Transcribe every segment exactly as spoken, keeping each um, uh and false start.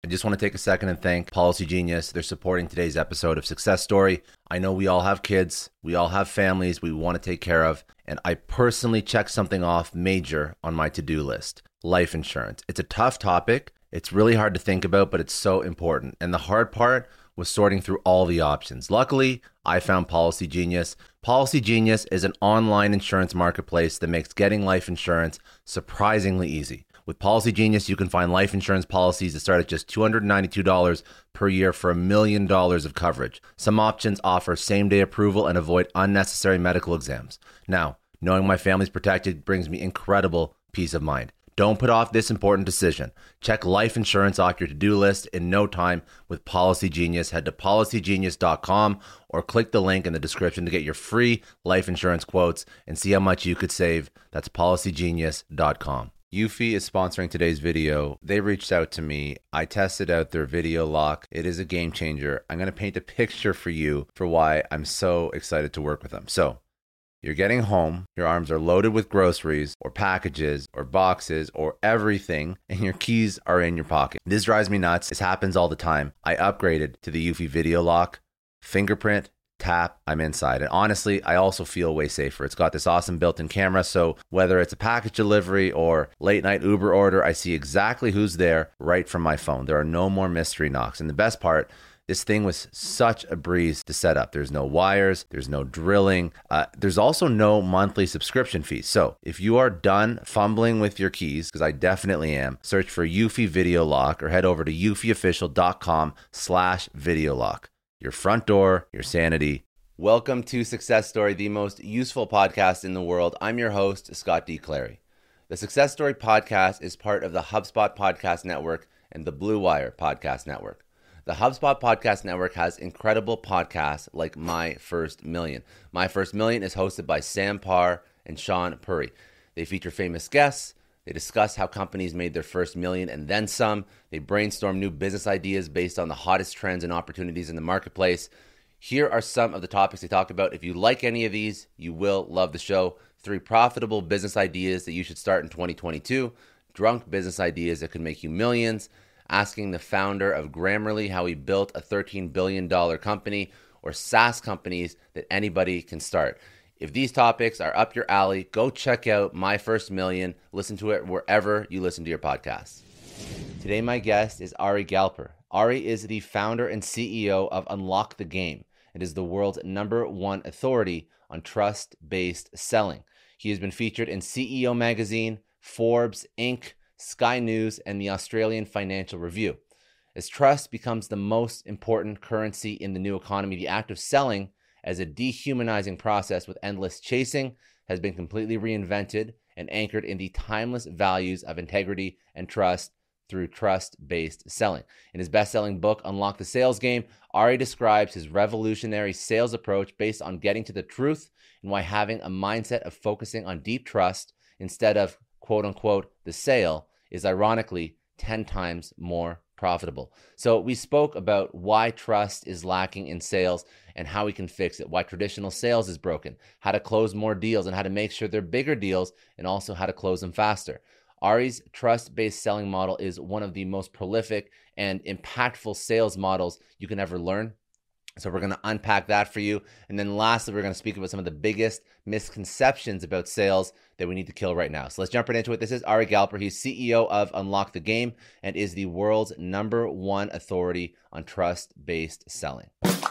I just want to take a second and thank Policy Genius. They're supporting today's episode of Success Story. I know we all have kids, we all have families we want to take care of, and I personally checked something off major on my to-do list: life insurance. It's a tough topic. It's really hard to think about, but it's so important. And the hard part was sorting through all the options. Luckily, I found Policy Genius. Policy Genius is an online insurance marketplace that makes getting life insurance surprisingly easy. With Policy Genius, you can find life insurance policies that start at just two hundred ninety-two dollars per year for a million dollars of coverage. Some options offer same-day approval and avoid unnecessary medical exams. Now, knowing my family's protected brings me incredible peace of mind. Don't put off this important decision. Check life insurance off your to-do list in no time with Policy Genius. Head to policy genius dot com or click the link in the description to get your free life insurance quotes and see how much you could save. That's policy genius dot com. Eufy is sponsoring today's video. They reached out to me. I tested out their video lock. It is a game changer. I'm going to paint a picture for you for why I'm so excited to work with them. So, you're getting home, your arms are loaded with groceries or packages or boxes or everything, and your keys are in your pocket. This drives me nuts. This happens all the time. I upgraded to the Eufy video lock, fingerprint, tap, I'm inside. And honestly, I also feel way safer. It's got this awesome built-in camera, so whether it's a package delivery or late night Uber order, I see exactly who's there right from my phone. There are no more mystery knocks. And the best part, this thing was such a breeze to set up. There's no wires, there's no drilling. Uh, there's also no monthly subscription fees. So if you are done fumbling with your keys, because I definitely am, search for Eufy Video Lock or head over to eufy official dot com slash video lock. Your front door, your sanity. Welcome to Success Story, the most useful podcast in the world. I'm your host, Scott D. Clary. The Success Story podcast is part of the HubSpot Podcast Network and the Blue Wire Podcast Network. The HubSpot Podcast Network has incredible podcasts like My First Million. My First Million is hosted by Sam Parr and Sean Puri. They feature famous guests. They discuss how companies made their first million and then some. They brainstorm new business ideas based on the hottest trends and opportunities in the marketplace. Here are some of the topics they talk about. If you like any of these, you will love the show. Three profitable business ideas that you should start in twenty twenty-two. Drunk business ideas that could make you millions. Asking the founder of Grammarly how he built a thirteen billion dollars company, or SaaS companies that anybody can start. If these topics are up your alley, go check out My First Million. Listen to it wherever you listen to your podcasts. Today, my guest is Ari Galper. Ari is the founder and C E O of Unlock the Game. It is the world's number one authority on trust-based selling. He has been featured in C E O Magazine, Forbes, Incorporated, Sky News, and the Australian Financial Review. As trust becomes the most important currency in the new economy, the act of selling as a dehumanizing process with endless chasing has been completely reinvented and anchored in the timeless values of integrity and trust through trust-based selling. In his best-selling book, Unlock the Sales Game, Ari describes his revolutionary sales approach based on getting to the truth and why having a mindset of focusing on deep trust instead of quote-unquote the sale is ironically ten times more profitable. So we spoke about why trust is lacking in sales and how we can fix it, why traditional sales is broken, how to close more deals and how to make sure they're bigger deals, and also how to close them faster. Ari's trust-based selling model is one of the most prolific and impactful sales models you can ever learn. So we're going to unpack that for you. And then lastly, we're going to speak about some of the biggest misconceptions about sales that we need to kill right now. So let's jump right into it. This is Ari Galper. He's C E O of Unlock the Game and is the world's number one authority on trust-based selling.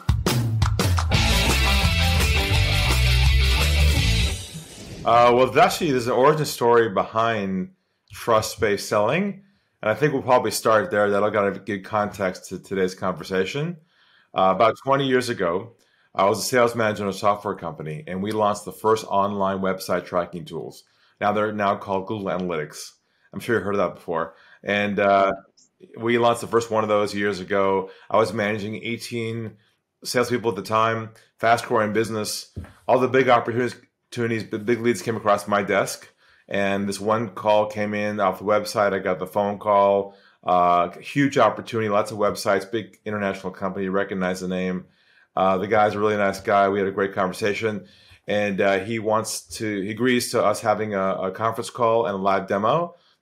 Uh, well, actually, there's an origin story behind trust-based selling. And I think we'll probably start there. That'll kind of give context to today's conversation. Uh, about twenty years ago, I was a sales manager in a software company, and we launched the first online website tracking tools. Now they're now called Google Analytics. I'm sure you've heard of that before. And uh, we launched the first one of those years ago. I was managing eighteen salespeople at the time, fast-growing business. All the big opportunities, the big leads came across my desk. And this one call came in off the website. I got the phone call. Uh, huge opportunity, lots of websites, big international company, recognize the name. Uh, the guy's a really nice guy. We had a great conversation. And uh, he wants to, he agrees to us having a, a conference call and a live demo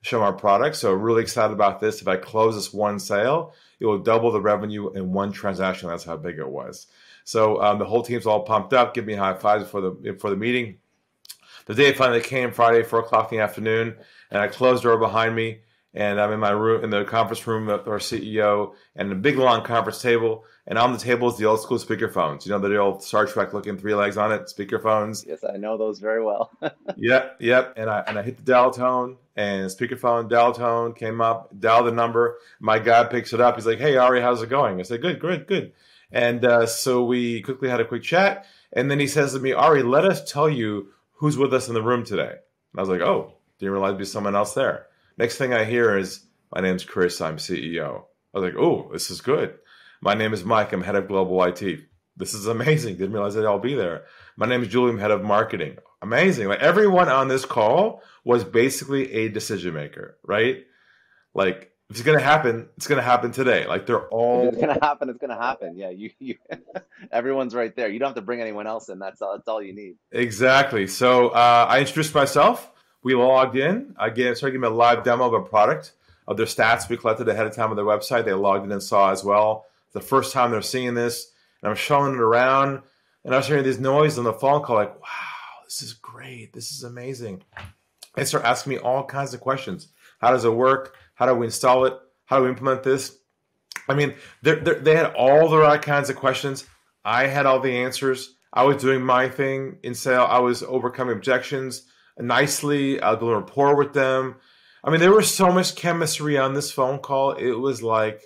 show our products. So really excited about this. If I close this one sale, it will double the revenue in one transaction. That's how big it was. So um, the whole team's all pumped up, give me high fives for the for the meeting. The day finally came, Friday, four o'clock in the afternoon, and I closed the door behind me, and I'm in my room, in the conference room with our C E O, and a big long conference table, and on the table is the old school speakerphones. You know, the old Star Trek looking three legs on it, speakerphones. Yes, I know those very well. Yep, yep. And I and I hit the dial tone, and speakerphone, dial tone came up, dial the number. My guy picks it up. He's like, "Hey, Ari, how's it going?" I said, "Good, good, good." And uh, so we quickly had a quick chat, and then he says to me, "Ari, let us tell you who's with us in the room today." And I was like, "Oh, didn't realize there'd be someone else there." Next thing I hear is, "My name's Chris, I'm C E O." I was like, "Oh, this is good." "My name is Mike, I'm head of global I T." This is amazing. Didn't realize they'd all be there. "My name is Julie, I'm head of marketing." Amazing. Like everyone on this call was basically a decision maker, right? Like if it's going to happen, it's going to happen today. Like they're all. If it's going to happen, it's going to happen. Yeah, you, you everyone's right there. You don't have to bring anyone else in. That's all, that's all you need. Exactly. So uh, I introduced myself. We logged in. I gave, started giving them a live demo of a product, of their stats we collected ahead of time on their website. They logged in and saw as well. The first time they're seeing this, and I'm showing it around, and I was hearing this noise on the phone call, like, wow, this is great. This is amazing. They start asking me all kinds of questions. How does it work? How do we install it? How do we implement this? I mean, they're, they're, they had all the right kinds of questions. I had all the answers. I was doing my thing in sale. I was overcoming objections nicely. I was building rapport with them. I mean, there was so much chemistry on this phone call. It was like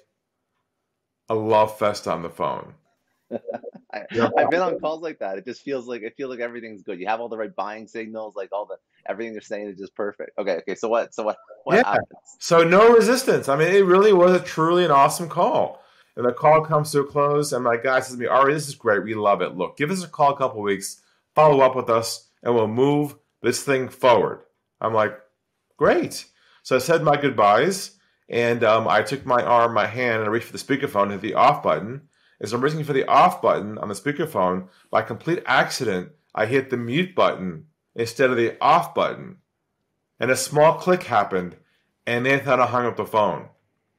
a love fest on the phone. I, I've been on calls like that. It just feels like it feels like everything's good. You have all the right buying signals, like all the everything they're saying is just perfect. Okay, okay. So what? So what? What yeah. happens? So no resistance. I mean, it really was a truly an awesome call. And the call comes to a close, and my guy says to me, "Ari, this is great. We love it. Look, give us a call a couple of weeks, follow up with us, and we'll move this thing forward." I'm like, "Great." So I said my goodbyes, and um, I took my arm, my hand, and I reached for the speakerphone, hit the off button. As I'm reaching for the off button on the speakerphone, by complete accident, I hit the mute button instead of the off button. And a small click happened, and they thought I hung up the phone.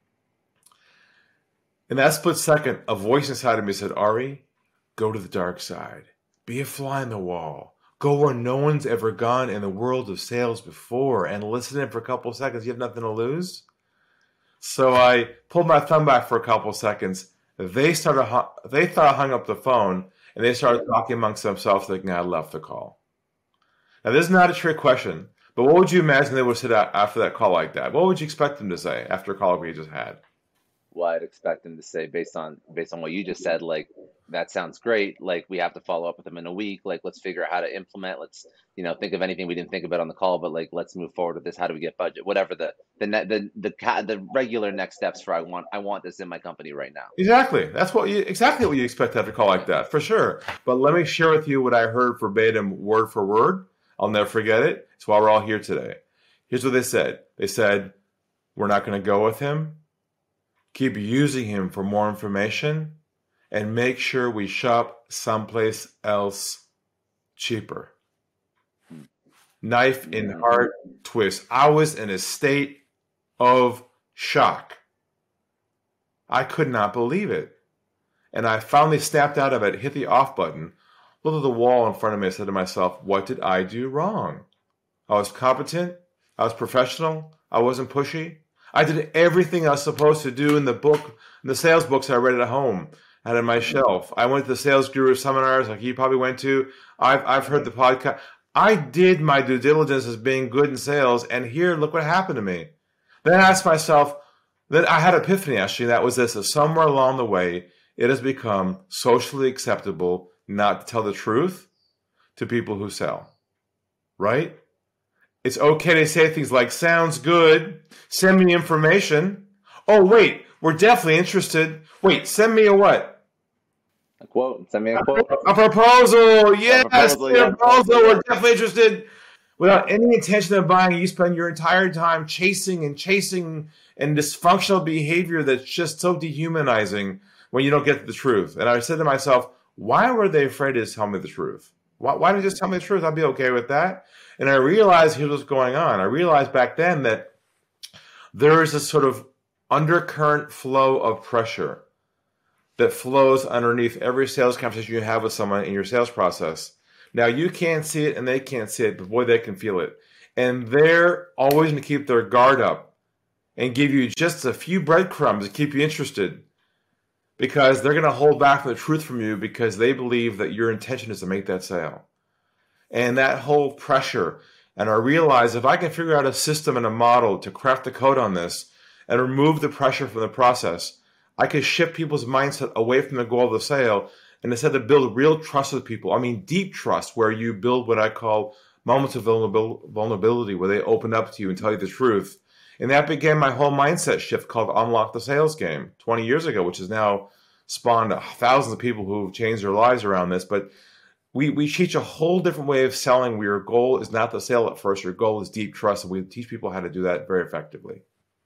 In that split second, a voice inside of me said, "Ari, go to the dark side. Be a fly on the wall. Go where no one's ever gone in the world of sales before and listen in for a couple of seconds. You have nothing to lose." So I pulled my thumb back for a couple of seconds. They started. They thought I hung up the phone, and they started talking amongst themselves, thinking I left the call. Now, this is not a trick question, but what would you imagine they would say after that call like that? What would you expect them to say after a call we just had? Well, I'd expect them to say, based on based on what you just said, like, that sounds great. Like, we have to follow up with them in a week. Like, let's figure out how to implement. Let's, you know, think of anything we didn't think about on the call, but like, let's move forward with this. How do we get budget? Whatever the the the the, the, the regular next steps for I want I want this in my company right now. Exactly. That's what you exactly what you expect after a call like that, for sure. But let me share with you what I heard verbatim, word for word. I'll never forget it. It's why we're all here today. Here's what they said. They said, "We're not going to go with him. Keep using him for more information, and make sure we shop someplace else cheaper." Knife in heart twist. I was in a state of shock. I could not believe it. And I finally snapped out of it, hit the off button, looked at the wall in front of me, and said to myself, what did I do wrong? I was competent. I was professional. I wasn't pushy. I did everything I was supposed to do in the book, in the sales books I read at home, had on my shelf. I went to the Sales Guru seminars like you probably went to. I've I've heard the podcast. I did my due diligence as being good in sales, and here, look what happened to me. Then I asked myself, then I had an epiphany actually, that was this, that somewhere along the way, it has become socially acceptable not to tell the truth to people who sell, right? It's okay to say things like, sounds good, send me information. Oh, wait, we're definitely interested. Wait, send me a what? A quote. Send me a quote. A proposal. Yes, a proposal. A Yeah. proposal. We're definitely interested. Without any intention of buying, you spend your entire time chasing and chasing and dysfunctional behavior that's just so dehumanizing when you don't get the truth. And I said to myself, why were they afraid to tell me the truth? Why, why didn't they just tell me the truth? I'd be okay with that. And I realized here's what's going on. I realized back then that there is a sort of undercurrent flow of pressure that flows underneath every sales conversation you have with someone in your sales process. Now, you can't see it and they can't see it, but boy, they can feel it. And they're always going to keep their guard up and give you just a few breadcrumbs to keep you interested, because they're going to hold back the truth from you because they believe that your intention is to make that sale. And that whole pressure, and I realize if I can figure out a system and a model to craft the code on this and remove the pressure from the process, I can shift people's mindset away from the goal of the sale and instead to build real trust with people. I mean, deep trust, where you build what I call moments of vulnerability, where they open up to you and tell you the truth. And that began my whole mindset shift called Unlock the Sales Game twenty years ago, which has now spawned thousands of people who've changed their lives around this. But we, we teach a whole different way of selling, where your goal is not the sale at first. Your goal is deep trust. And we teach people how to do that very effectively.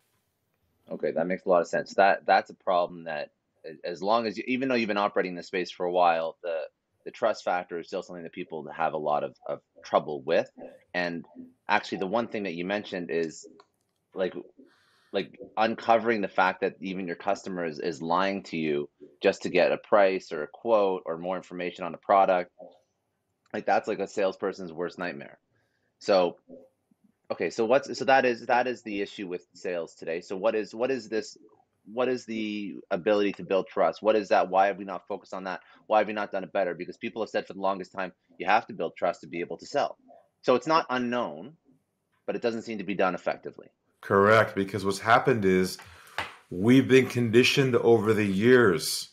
Okay, that makes a lot of sense. That That's a problem that, as long as you, even though you've been operating in this space for a while, the the trust factor is still something that people have a lot of, of trouble with. And actually, the one thing that you mentioned is like like uncovering the fact that even your customer is, is lying to you just to get a price or a quote or more information on a product. Like, that's like a salesperson's worst nightmare. So okay, so what's so that is that is the issue with sales today. So what is what is this what is the ability to build trust? What is that? Why have we not focused on that? Why have we not done it better? Because people have said for the longest time, you have to build trust to be able to sell. So it's not unknown, but it doesn't seem to be done effectively. Correct, because what's happened is we've been conditioned over the years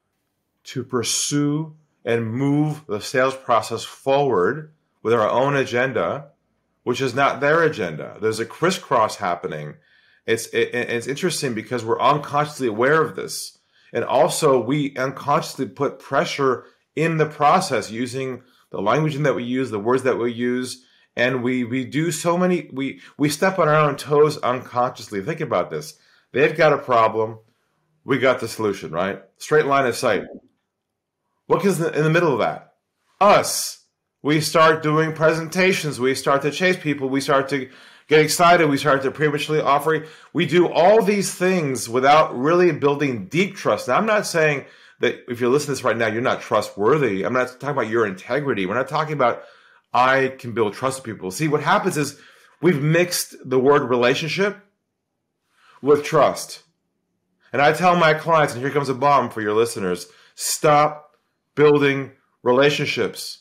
to pursue and move the sales process forward with our own agenda, which is not their agenda. There's a crisscross happening. It's it, it's interesting because we're unconsciously aware of this. And also, we unconsciously put pressure in the process using the language that we use, the words that we use, and we we do so many, we, we step on our own toes unconsciously. Think about this. They've got a problem. We got the solution, right? Straight line of sight. What is in the middle of that? Us. We start doing presentations. We start to chase people. We start to get excited. We start to prematurely offer. We do all these things without really building deep trust. Now, I'm not saying that if you're listening to this right now, you're not trustworthy. I'm not talking about your integrity. We're not talking about I can build trust with people. See, what happens is we've mixed the word relationship with trust. And I tell my clients, and here comes a bomb for your listeners, stop building relationships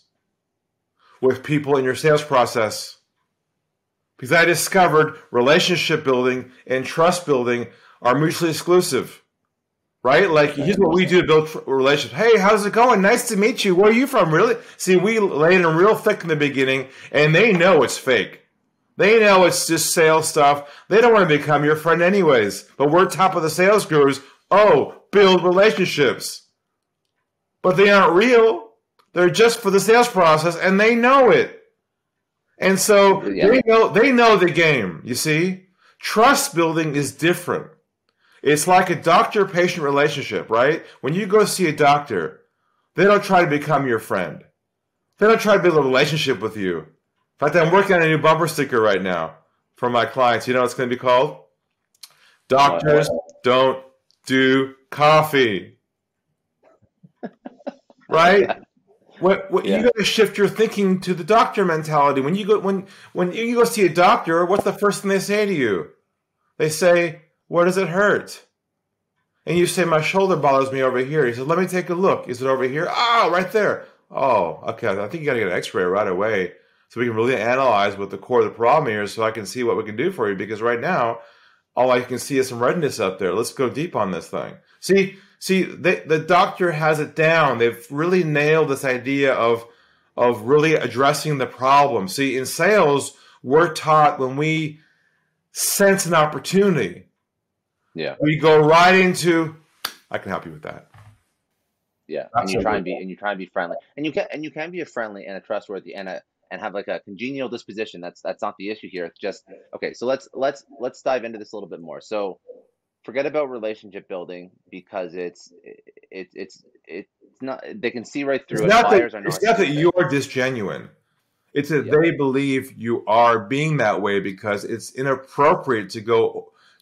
with people in your sales process. Because I discovered relationship building and trust building are mutually exclusive, right? Like, here's what we do to build relationships. Hey, how's it going? Nice to meet you. Where are you from? Really? See, we laid in real thick in the beginning, and they know it's fake. They know it's just sales stuff. They don't want to become your friend anyways. But we're top of the sales gurus. Oh, build relationships. But they aren't real. They're just for the sales process, and they know it. And so yeah. they know they know the game, you see? Trust building is different. It's like a doctor-patient relationship, right? When you go see a doctor, they don't try to become your friend. They don't try to build a relationship with you. In fact, I'm working on a new bumper sticker right now for my clients. You know what it's going to be called? Doctors don't do coffee. Right? What, what, yeah. You got to shift your thinking to the doctor mentality. When you go when when you go see a doctor, what's the first thing they say to you? They say, "Where does it hurt?" And you say, "My shoulder bothers me over here." He says, "Let me take a look. Is it over here?" Oh, right there. Oh, okay. I think you got to get an X-ray right away so we can really analyze what the core of the problem is, so I can see what we can do for you. Because right now, all I can see is some redness up there. Let's go deep on this thing. See. See, they, the doctor has it down. They've really nailed this idea of, of really addressing the problem. See, in sales, we're taught when we sense an opportunity, yeah, we go right into, I can help you with that. Yeah, and you try and be and you try and be friendly, and you can and you can be a friendly and a trustworthy and a and have like a congenial disposition. That's that's not the issue here. It's just okay. So let's let's let's dive into this a little bit more. So. Forget about relationship building because it's it, it's it's not. They can see right through it's it. Not Buyers that, are not. It's not that you're disgenuine. It's that yeah. they believe you are being that way because it's inappropriate to go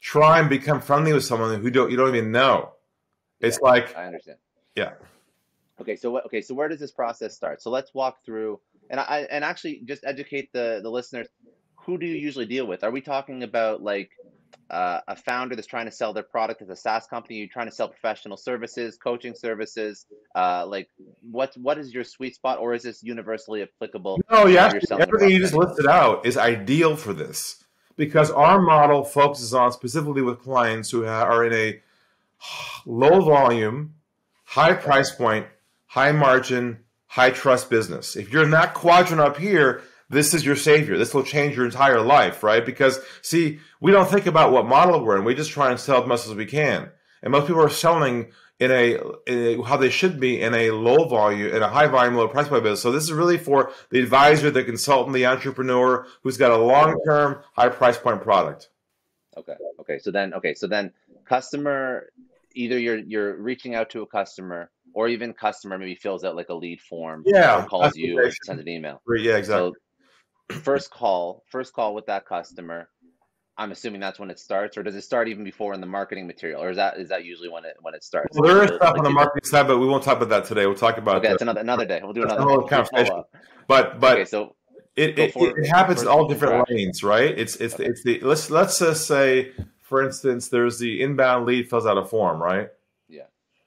try and become friendly with someone who don't you don't even know. It's yeah, like I understand. Yeah. Okay, so what? Okay, so where does this process start? So let's walk through, and I and actually just educate the the listeners. Who do you usually deal with? Are we talking about like uh, a founder that's trying to sell their product as a SaaS company? You're trying to sell professional services, coaching services. Uh, like, what what is your sweet spot, or is this universally applicable? No, yeah, everything you just listed out is ideal for this because our model focuses on specifically with clients who are in a low volume, high price point, high margin, high trust business. If you're in that quadrant up here, this is your savior. This will change your entire life, right? Because, see, we don't think about what model we're in. We just try and sell as much as we can. And most people are selling in a, in a how they should be in a low volume, in a high volume, low price point business. So this is really for the advisor, the consultant, the entrepreneur who's got a long-term, high price point product. Okay. Okay. So then, okay. So then customer, either you're, you're reaching out to a customer, or even customer maybe fills out like a lead form, yeah, or calls you, or sends an email. Yeah, exactly. So first call, first call with that customer. I'm assuming that's when it starts, or does it start even before in the marketing material, or is that is that usually when it when it starts? Well, there is stuff like, on the marketing side, but we won't talk about that today. We'll talk about okay. That's another another day. We'll do another day. conversation. But but okay, so it it, for, it happens in all different lanes, right? It's it's okay. it's the let's let's just say, for instance, there's the inbound lead fills out a form, right? Yeah.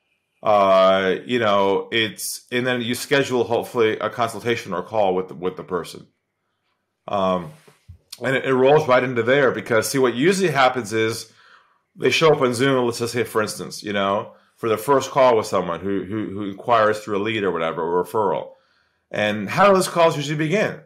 Uh, you know, it's and then you schedule hopefully a consultation or call with the, with the person. Um, and it, it rolls right into there because see what usually happens is they show up on Zoom. Let's just say, for instance, you know, for the first call with someone who who, who inquires through a lead or whatever, or referral. And how do those calls usually begin?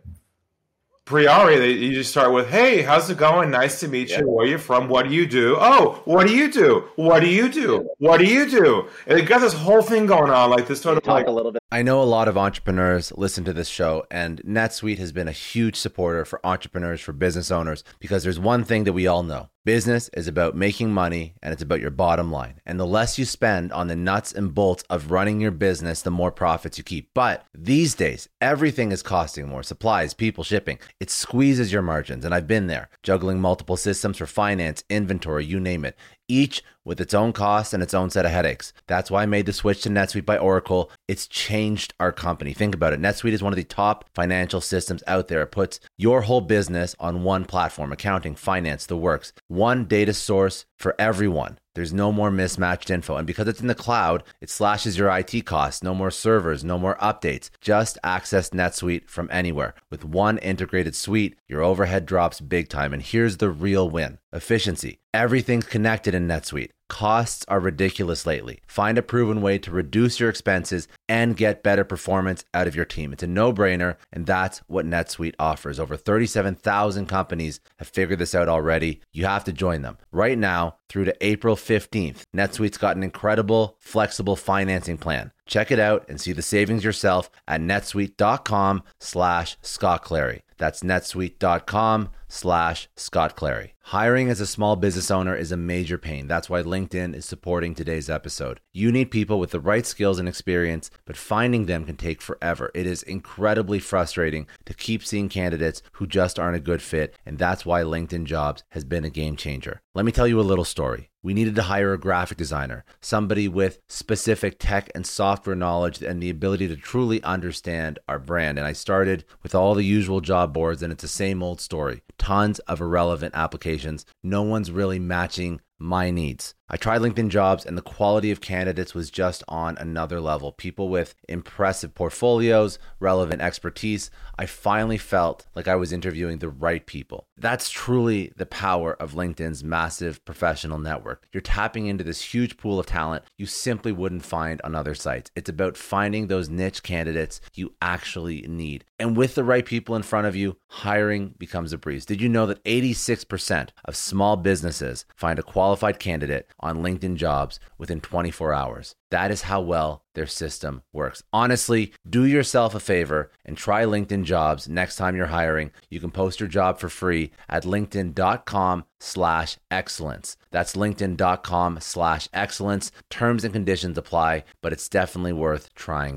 Priori, they, you just start with, hey, how's it going? Nice to meet yeah. you. Where are you from? What do you do? Oh, what do you do? What do you do? What do you do? And they got this whole thing going on, like this sort of talk like, a little bit. I know a lot of entrepreneurs listen to this show, and NetSuite has been a huge supporter for entrepreneurs, for business owners, because there's one thing that we all know. Business is about making money, and it's about your bottom line. And the less you spend on the nuts and bolts of running your business, the more profits you keep. But these days, everything is costing more. Supplies, people, shipping. It squeezes your margins, and I've been there, juggling multiple systems for finance, inventory, you name it, each with its own costs and its own set of headaches. That's why I made the switch to NetSuite by Oracle. It's changed our company. Think about it. NetSuite is one of the top financial systems out there. It puts your whole business on one platform, accounting, finance, the works. One data source for everyone. There's no more mismatched info. And because it's in the cloud, it slashes your I T costs. No more servers, no more updates. Just access NetSuite from anywhere. With one integrated suite, your overhead drops big time. And here's the real win. Efficiency. Everything's connected in NetSuite. Costs are ridiculous lately. Find a proven way to reduce your expenses and get better performance out of your team. It's a no-brainer, and that's what NetSuite offers. Over thirty-seven thousand companies have figured this out already. You have to join them. Right now, through to April fifteenth, NetSuite's got an incredible, flexible financing plan. Check it out and see the savings yourself at netsuite.com slash Scott Clary. That's netsuite.com slash Scott Clary. Hiring as a small business owner is a major pain. That's why LinkedIn is supporting today's episode. You need people with the right skills and experience, but finding them can take forever. It is incredibly frustrating to keep seeing candidates who just aren't a good fit, and that's why LinkedIn Jobs has been a game changer. Let me tell you a little story. We needed to hire a graphic designer, somebody with specific tech and software knowledge and the ability to truly understand our brand. And I started with all the usual job boards, and it's the same old story. Tons of irrelevant applications. No one's really matching my needs. I tried LinkedIn Jobs, and the quality of candidates was just on another level. People with impressive portfolios, relevant expertise. I finally felt like I was interviewing the right people. That's truly the power of LinkedIn's massive professional network. You're tapping into this huge pool of talent you simply wouldn't find on other sites. It's about finding those niche candidates you actually need. And with the right people in front of you, hiring becomes a breeze. Did you know that eighty-six percent of small businesses find a qualified candidate on LinkedIn Jobs within twenty-four hours? That is how well their system works. Honestly, do yourself a favor and try LinkedIn Jobs next time you're hiring. You can post your job for free at linkedin.com slash excellence. That's linkedin.com slash excellence. Terms and conditions apply, but it's definitely worth trying out.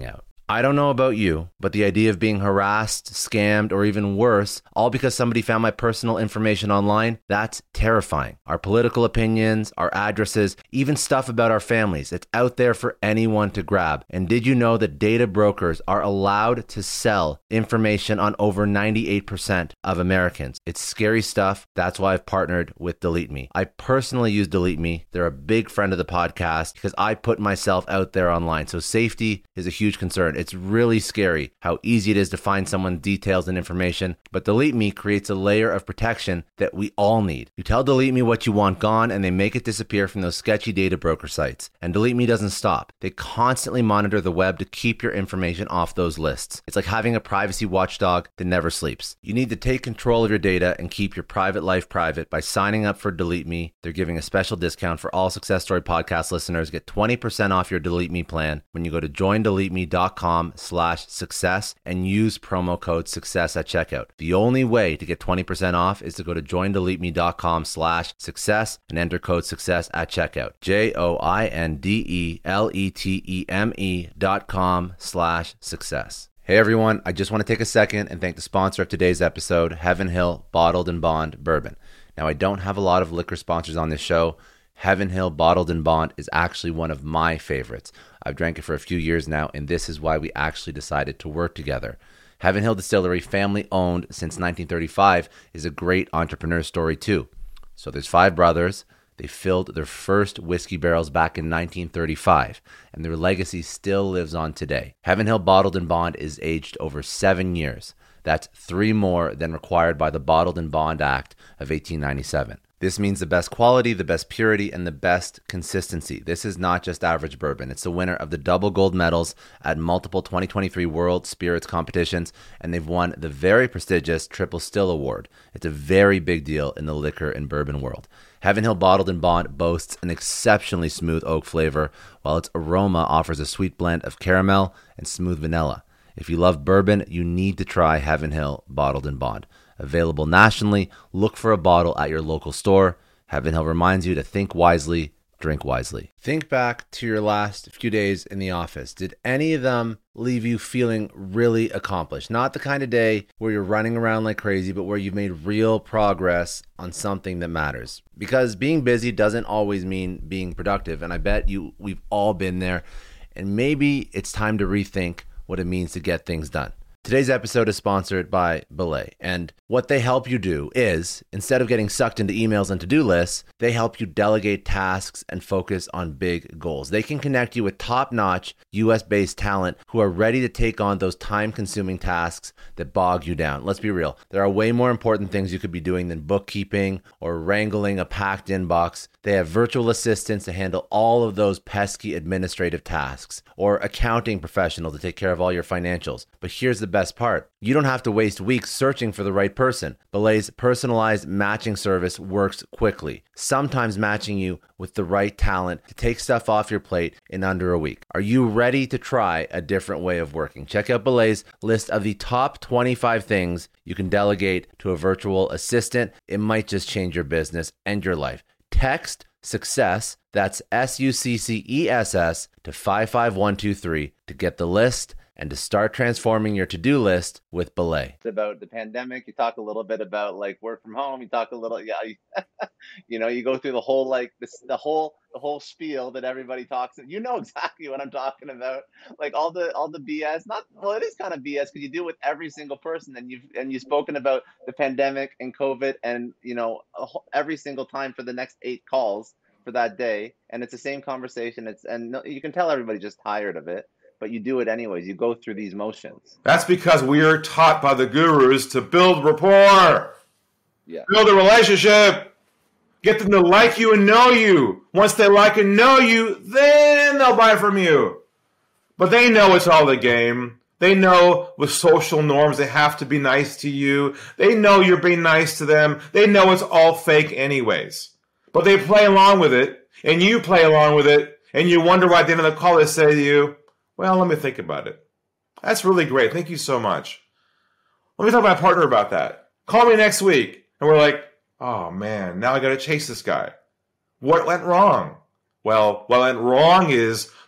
I don't know about you, but the idea of being harassed, scammed, or even worse, all because somebody found my personal information online, that's terrifying. Our political opinions, our addresses, even stuff about our families, it's out there for anyone to grab. And did you know that data brokers are allowed to sell information on over ninety-eight percent of Americans? It's scary stuff. That's why I've partnered with Delete Me. I personally use Delete Me. They're a big friend of the podcast because I put myself out there online. So safety is a huge concern. It's really scary how easy it is to find someone's details and information, but Delete Me creates a layer of protection that we all need. You tell Delete Me what you want gone, and they make it disappear from those sketchy data broker sites. And Delete Me doesn't stop. They constantly monitor the web to keep your information off those lists. It's like having a privacy watchdog that never sleeps. You need to take control of your data and keep your private life private by signing up for Delete Me. They're giving a special discount for all Success Story podcast listeners. Get twenty percent off your Delete Me plan when you go to join delete me dot com slash success and use promo code success at checkout. The only way to get twenty percent off is to go to join delete me dot com slash success and enter code success at checkout. J O I N D E L E T E M E dot com slash success. Hey everyone, I just want to take a second and thank the sponsor of today's episode, Heaven Hill Bottled and Bond Bourbon. Now, I don't have a lot of liquor sponsors on this show. Heaven Hill Bottled and Bond is actually one of my favorites. I've drank it for a few years now, and this is why we actually decided to work together. Heaven Hill Distillery, family owned since nineteen thirty-five, is a great entrepreneur story too. So there's five brothers. They filled their first whiskey barrels back in nineteen thirty-five, and their legacy still lives on today. Heaven Hill Bottled and Bond is aged over seven years. That's three more than required by the Bottled and Bond Act of eighteen ninety-seven. This means the best quality, the best purity, and the best consistency. This is not just average bourbon. It's the winner of the double gold medals at multiple twenty twenty-three World Spirits competitions, and they've won the very prestigious Triple Still Award. It's a very big deal in the liquor and bourbon world. Heaven Hill Bottled and Bond boasts an exceptionally smooth oak flavor, while its aroma offers a sweet blend of caramel and smooth vanilla. If you love bourbon, you need to try Heaven Hill Bottled and Bond. Available nationally, look for a bottle at your local store. Heaven Hill reminds you to think wisely, drink wisely. Think back to your last few days in the office. Did any of them leave you feeling really accomplished? Not the kind of day where you're running around like crazy, but where you've made real progress on something that matters. Because being busy doesn't always mean being productive, and I bet you we've all been there. And maybe it's time to rethink what it means to get things done. Today's episode is sponsored by Belay, and what they help you do is, instead of getting sucked into emails and to-do lists, they help you delegate tasks and focus on big goals. They can connect you with top-notch U S-based talent who are ready to take on those time-consuming tasks that bog you down. Let's be real. There are way more important things you could be doing than bookkeeping or wrangling a packed inbox. They have virtual assistants to handle all of those pesky administrative tasks, or accounting professional to take care of all your financials. But here's the best part. You don't have to waste weeks searching for the right person. Belay's personalized matching service works quickly, sometimes matching you with the right talent to take stuff off your plate in under a week. Are you ready to try a different way of working? Check out Belay's list of the top twenty-five things you can delegate to a virtual assistant. It might just change your business and your life. Text SUCCESS, that's S U C C E S S, to five five one two three to get the list and to start transforming your to-do list with Belay. About the pandemic, you talk a little bit about like work from home. You talk a little, yeah, you, you know, you go through the whole like this, the whole the whole spiel that everybody talks. You know exactly what I'm talking about. Like all the all the B S. Not well, it is kind of B S because you deal with every single person, and you've and you've spoken about the pandemic and COVID, and you know every single time for the next eight calls for that day, and it's the same conversation. It's and you can tell everybody's just tired of it. But you do it anyways. You go through these motions. That's because we are taught by the gurus to build rapport, yeah. build a relationship, get them to like you and know you. Once they like and know you, then they'll buy from you. But they know it's all the game. They know with social norms they have to be nice to you. They know you're being nice to them. They know it's all fake anyways. But they play along with it, and you play along with it, and you wonder why at the end of the call they say to you, well, let me think about it. That's really great. Thank you so much. Let me talk to my partner about that. Call me next week. And we're like, oh man, now I got to chase this guy. What went wrong? Well, what went wrong is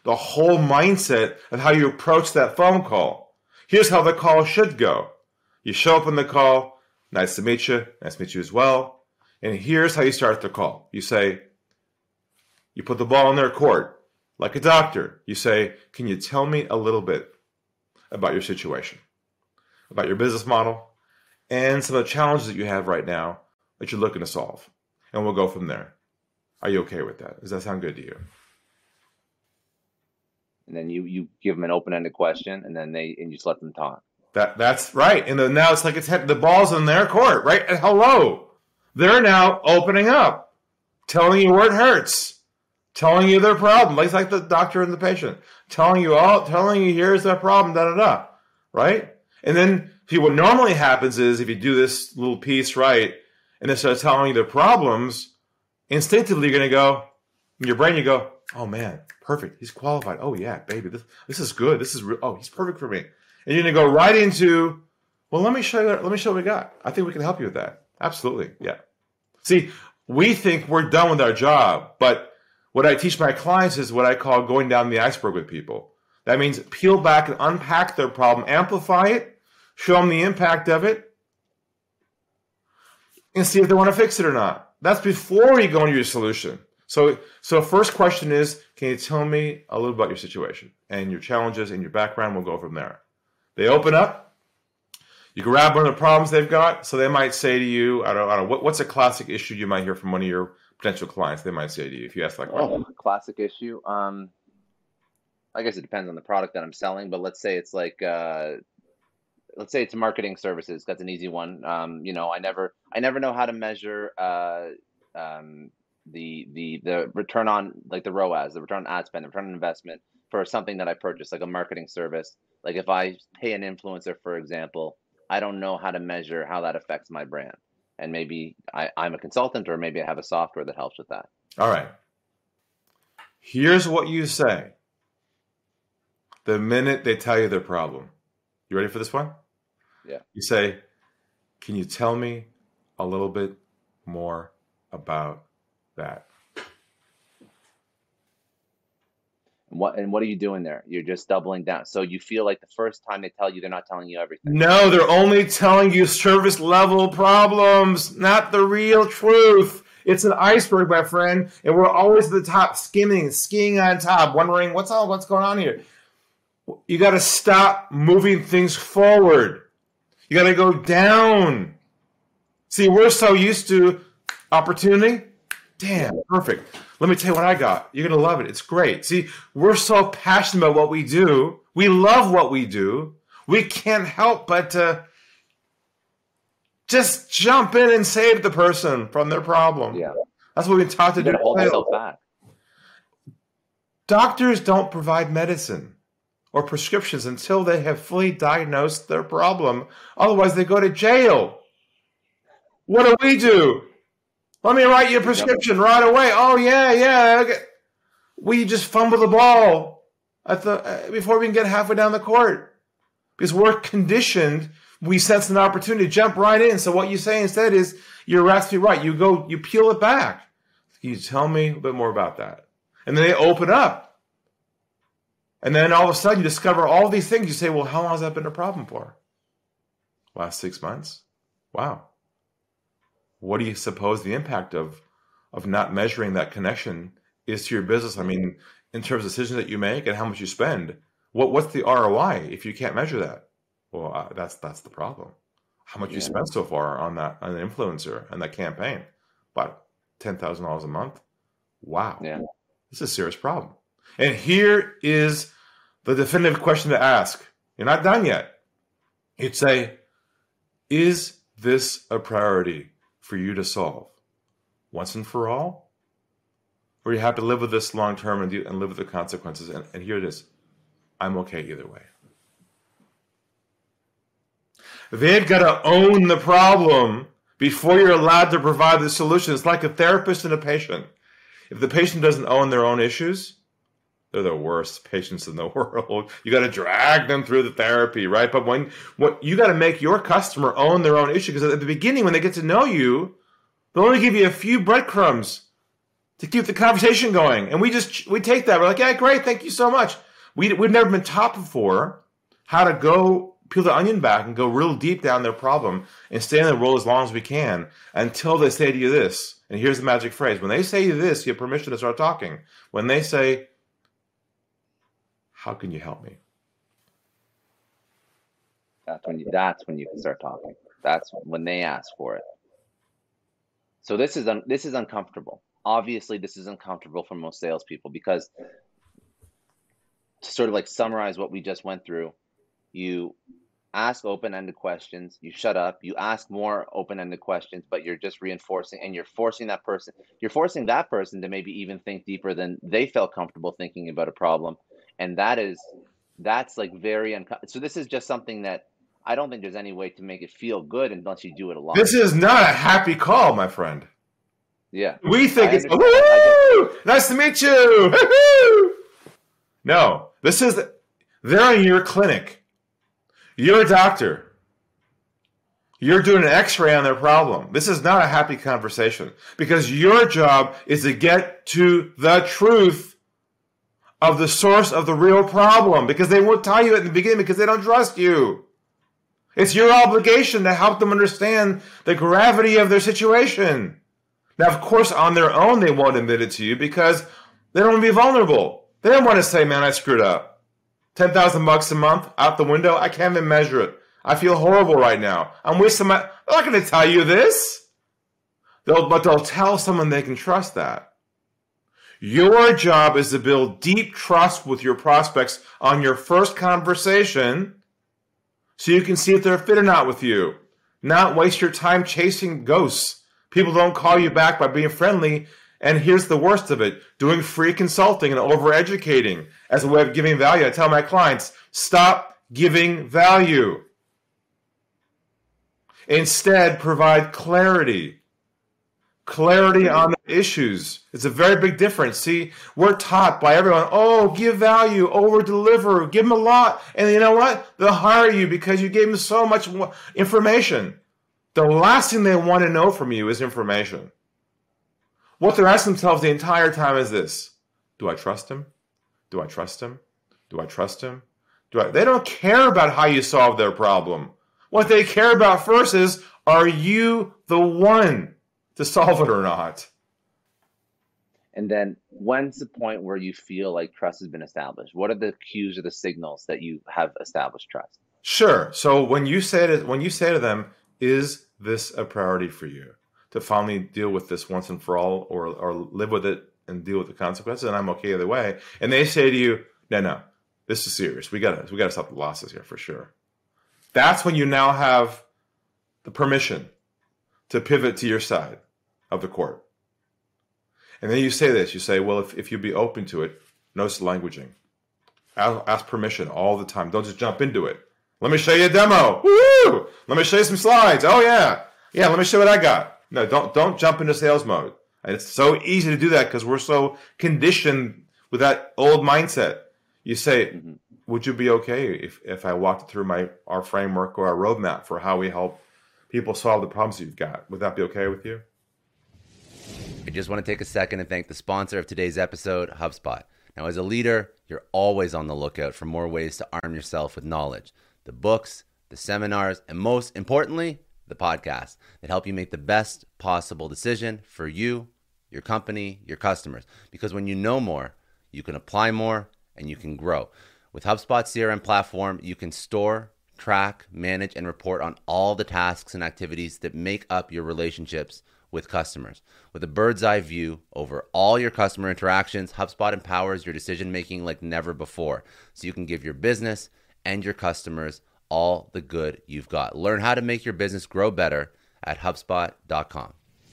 the whole mindset of how you approach that phone call. Here's how the call should go. You show up on the call. Nice to meet you. Nice to meet you as well. And here's how you start the call. You say, you put the ball in their court. Like a doctor. You say, can you tell me a little bit about your situation, about your business model, and some of the challenges that you have right now that you're looking to solve? And we'll go from there. Are you okay with that? Does that sound good to you? And then you you give them an open-ended question, and then they and you just let them talk. That that's right. And then now it's like it's the ball's in their court, right? And hello, they're now opening up, telling you where it hurts, telling you their problem. Like it's like the doctor and the patient, telling you all, telling you here's their problem, da da da, right? And then see what normally happens is if you do this little piece right, and they start telling you their problems, instinctively you're gonna go in your brain. You go, oh man, perfect. He's qualified. Oh yeah, baby, this this is good. This is real. Oh, he's perfect for me. And you're gonna go right into, well, let me show you. Let me show what we got. I think we can help you with that. Absolutely, yeah. See, we think we're done with our job, but what I teach my clients is what I call going down the iceberg with people. That means peel back and unpack their problem, amplify it, show them the impact of it, and see if they want to fix it or not. That's before you go into your solution. So, so first question is, can you tell me a little about your situation and your challenges and your background? We'll go from there. They open up. You grab one of the problems they've got. So they might say to you, I don't, I don't know, what, what's a classic issue you might hear from one of your potential clients? They might say to you if you ask that question. Oh, classic issue. Um, I guess it depends on the product that I'm selling, but let's say it's like, uh, let's say it's marketing services. That's an easy one. Um, you know, I never, I never know how to measure, uh, um, the the the return on, like the R O A S, the return on ad spend, the return on investment for something that I purchased, like a marketing service. Like if I pay an influencer, for example, I don't know how to measure how that affects my brand. And maybe I, I'm a consultant, or maybe I have a software that helps with that. All right. Here's what you say the minute they tell you their problem. You ready for this one? Yeah. You say, can you tell me a little bit more about that? And what and what are you doing there? You're just doubling down. So you feel like the first time they tell you, they're not telling you everything. No, they're only telling you surface level problems, not the real truth. It's an iceberg, my friend, and we're always at the top, skimming, skiing on top, wondering what's all what's going on here. You got to stop moving things forward. You got to go down. See, we're so used to opportunity. Damn, perfect. Let me tell you what I got. You're going to love it. It's great. See, we're so passionate about what we do. We love what we do. We can't help but to just jump in and save the person from their problem. Yeah. That's what we've been taught to You gotta do. hold yourself back. Doctors don't provide medicine or prescriptions until they have fully diagnosed their problem. Otherwise, they go to jail. What do we do? Let me write you a prescription right away. Oh, yeah, yeah. Okay. We just fumble the ball at the uh, before we can get halfway down the court. Because we're conditioned, we sense an opportunity to jump right in. So what you say instead is, you're absolutely right. You go, you peel it back. Can you tell me a bit more about that? And then they open up. And then all of a sudden you discover all these things. You say, well, how long has that been a problem for? Last six months? Wow. What do you suppose the impact of of not measuring that connection is to your business? I mean, in terms of decisions that you make and how much you spend, what what's the R O I if you can't measure that? Well, uh, that's that's the problem. How much yeah. you spent so far on that on an influencer and that campaign? About ten thousand dollars a month. Wow, yeah, this is a serious problem. And here is the definitive question to ask. You're not done yet. You'd say, is this a priority for you to solve once and for all? Or you have to live with this long term and, and live with the consequences? And, and here it is. I'm okay either way. They've got to own the problem before you're allowed to provide the solution. It's like a therapist and a patient. If the patient doesn't own their own issues, they're the worst patients in the world. You got to drag them through the therapy, right? But when what you got to make your customer own their own issue, because at the beginning, when they get to know you, they'll only give you a few breadcrumbs. to keep the conversation going. And we just, we take that. We're like, yeah, great. Thank you so much. We, we've never been taught before how to go peel the onion back and go real deep down their problem and stay in the role as long as we can until they say to you this. And here's the magic phrase. When they say to you this, you have permission to start talking. When they say, how can you help me? That's when you, that's when you can start talking. That's when they ask for it. So this is un, this is uncomfortable. Obviously, this is uncomfortable for most salespeople because to sort of like summarize what we just went through, you ask open-ended questions, you shut up, you ask more open-ended questions, but you're just reinforcing and you're forcing that person, you're forcing that person to maybe even think deeper than they felt comfortable thinking about a problem. And that is, that's like very uncomfortable. So this is just something that I don't think there's any way to make it feel good unless you do it a lot. This is not a happy call, my friend. Yeah. We think I it's, woo, nice to meet you. Woo-hoo! No, this is, they're in your clinic. You're a doctor. You're doing an x-ray on their problem. This is not a happy conversation because your job is to get to the truth of the source of the real problem because they won't tell you at the beginning because they don't trust you. It's your obligation to help them understand the gravity of their situation. Now, of course, on their own, they won't admit it to you because they don't want to be vulnerable. They don't want to say, man, I screwed up. ten thousand bucks a month out the window. I can't even measure it. I feel horrible right now. I'm wasting my, I'm not going to tell you this. They'll, but they'll tell someone they can trust that. Your job is to build deep trust with your prospects on your first conversation so you can see if they're fit or not with you. Not waste your time chasing ghosts. People don't call you back by being friendly. And here's the worst of it, doing free consulting and over-educating as a way of giving value. I tell my clients, stop giving value. Instead, provide clarity. Clarity on the issues. It's a very big difference. See, we're taught by everyone, oh, give value, over-deliver, give them a lot. And you know what? They'll hire you because you gave them so much information. The last thing they want to know from you is information. What they're asking themselves the entire time is this. Do I trust him? Do I trust him? Do I trust him? Do I? They don't care about how you solve their problem. What they care about first is, are you the one to solve it or not? And then when's the point where you feel like trust has been established? What are the cues or the signals that you have established trust? Sure. So when you say to, when you say to them, is this a priority for you? To finally deal with this once and for all, or or live with it and deal with the consequences, and I'm okay either way. And they say to you, no, no, this is serious. We gotta we gotta stop the losses here for sure. That's when you now have the permission to pivot to your side of the court. And then you say this, you say, well, if, if you'd be open to it, notice the languaging. Ask, ask permission all the time. Don't just jump into it. Let me show you a demo. Woo! Let me show you some slides. Oh yeah. Yeah, let me show you what I got. No, don't don't jump into sales mode. And it's so easy to do that because we're so conditioned with that old mindset. You say, mm-hmm. would you be okay if, if I walked through my our framework or our roadmap for how we help people solve the problems you've got? Would that be okay with you? I just want to take a second and thank the sponsor of today's episode, HubSpot. Now, as a leader, you're always on the lookout for more ways to arm yourself with knowledge. The books, the seminars, and most importantly, the podcast that help you make the best possible decision for you, your company, your customers. Because when you know more, you can apply more and you can grow. With HubSpot C R M platform, you can store, track, manage, and report on all the tasks and activities that make up your relationships with customers. With a bird's eye view over all your customer interactions, HubSpot empowers your decision-making like never before. So you can give your business and your customers all the good you've got. Learn how to make your business grow better at HubSpot dot com.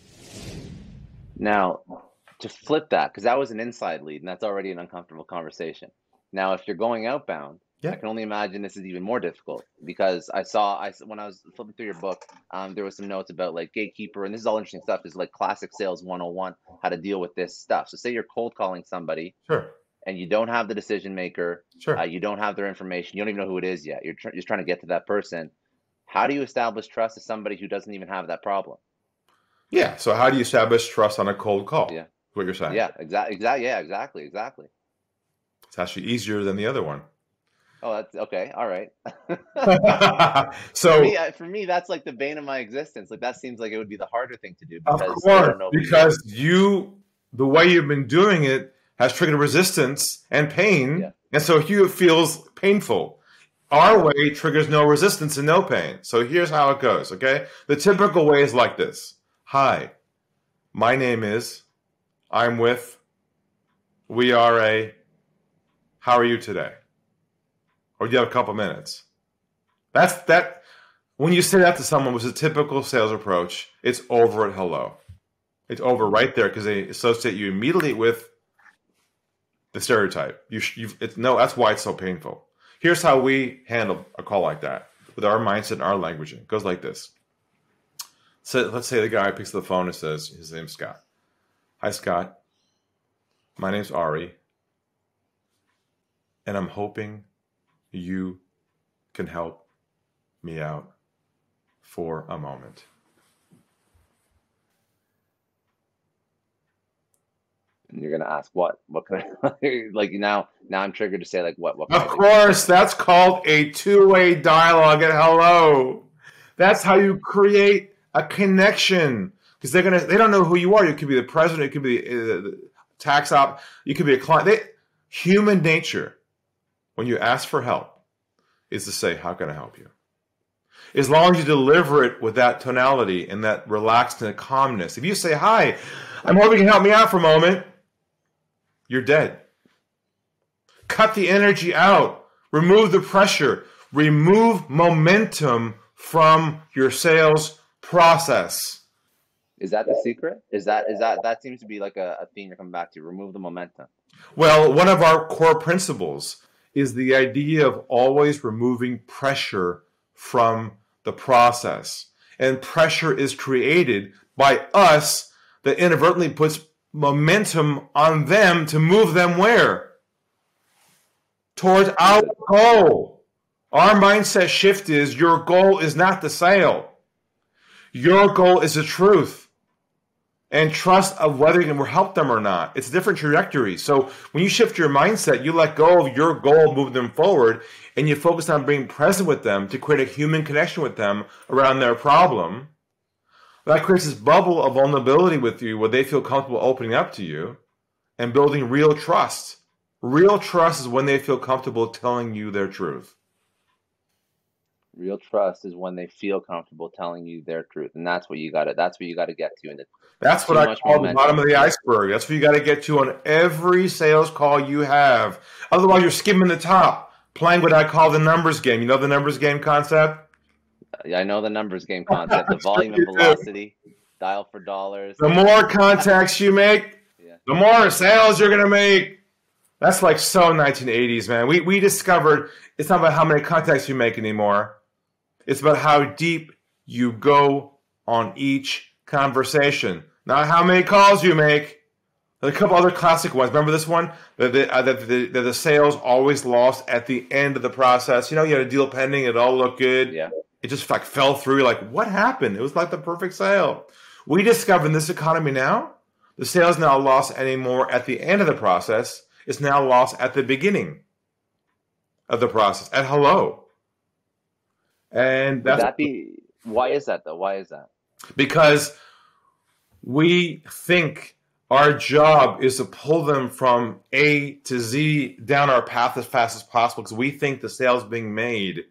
Now, to flip that, because that was an inside lead, and that's already an uncomfortable conversation. Now, if you're going outbound, yeah. I can only imagine this is even more difficult because I saw, I when I was flipping through your book, um, there was some notes about like gatekeeper, and this is all interesting stuff. Is like classic sales one oh one, how to deal with this stuff. So say you're cold calling somebody. Sure. And you don't have the decision maker, sure. uh, you don't have their information, you don't even know who it is yet. You're tr- just trying to get to that person. How do you establish trust as somebody who doesn't even have that problem? Yeah. So how do you establish trust on a cold call? Yeah. what you're saying. Yeah, exactly. Exactly. Yeah, exactly. Exactly. It's actually easier than the other one. Oh, that's okay. All right. So for me, I- for me, that's like the bane of my existence. Like that seems like it would be the harder thing to do of because they course, don't know who you are. because you, the way you've been doing it has triggered resistance and pain, Yeah. and so you it feels painful. Our way triggers no resistance and no pain. So here's how it goes, okay? The typical way is like this. Hi, my name is, I'm with, we are a, how are you today? Or do you have a couple minutes? That's that. When you say that to someone, which is a typical sales approach, it's over at hello. It's over right there because they associate you immediately with the stereotype. You, you've, it's, no, that's why it's so painful. Here's how we handle a call like that with our mindset and our languaging. It goes like this. So let's say the guy picks up the phone and says, his name's Scott. Hi, Scott. My name's Ari. And I'm hoping you can help me out for a moment. And you're gonna ask what? What can I like now? Now I'm triggered to say like what? What? Can Of I do? course, that's called a two-way dialogue at hello. That's how you create a connection because they're gonna. They don't know who you are. You could be the president. It could be the, the tax op. You could be a client. They, human nature, when you ask for help, is to say, "How can I help you?" As long as you deliver it with that tonality and that relaxed and calmness. If you say, "Hi, I'm hoping you can help me out for a moment," you're dead. Cut the energy out. Remove the pressure. Remove momentum from your sales process. Is that the secret? Is that is that that seems to be like a, a theme you're coming back to? Remove the momentum. Well, one of our core principles is the idea of always removing pressure from the process. And pressure is created by us that inadvertently puts momentum on them to move them where? Towards our goal. Our mindset shift is your goal is not the sale. Your goal is the truth and trust of whether you can help them or not. It's a different trajectory. So when you shift your mindset, you let go of your goal, move them forward, and you focus on being present with them to create a human connection with them around their problem. That creates this bubble of vulnerability with you where they feel comfortable opening up to you and building real trust. Real trust is when they feel comfortable telling you their truth. Real trust is when they feel comfortable telling you their truth, and that's what you got to. That's what you got to get to. And that's what I call the bottom of the iceberg. That's what you got to get to on every sales call you have. Otherwise, you're skimming the top, playing what I call the numbers game. You know the numbers game concept? Yeah, I know the numbers game concept. The volume and velocity, dial for dollars. The more contacts you make, yeah. the more sales you're gonna make. That's like so nineteen eighties, man. We we discovered it's not about how many contacts you make anymore. It's about how deep you go on each conversation, not how many calls you make. There's a couple other classic ones. Remember this one? That the, uh, that the, that the sales always lost at the end of the process. You know, you had a deal pending. It all looked good. Yeah. It just like fell through. You're like, what happened? It was like the perfect sale. We discovered in this economy now, the sale is not lost anymore at the end of the process. It's now lost at the beginning of the process, at hello. And that's, Would that be, why is that though? Why is that? Because we think our job is to pull them from A to Z down our path as fast as possible because we think the sale is being made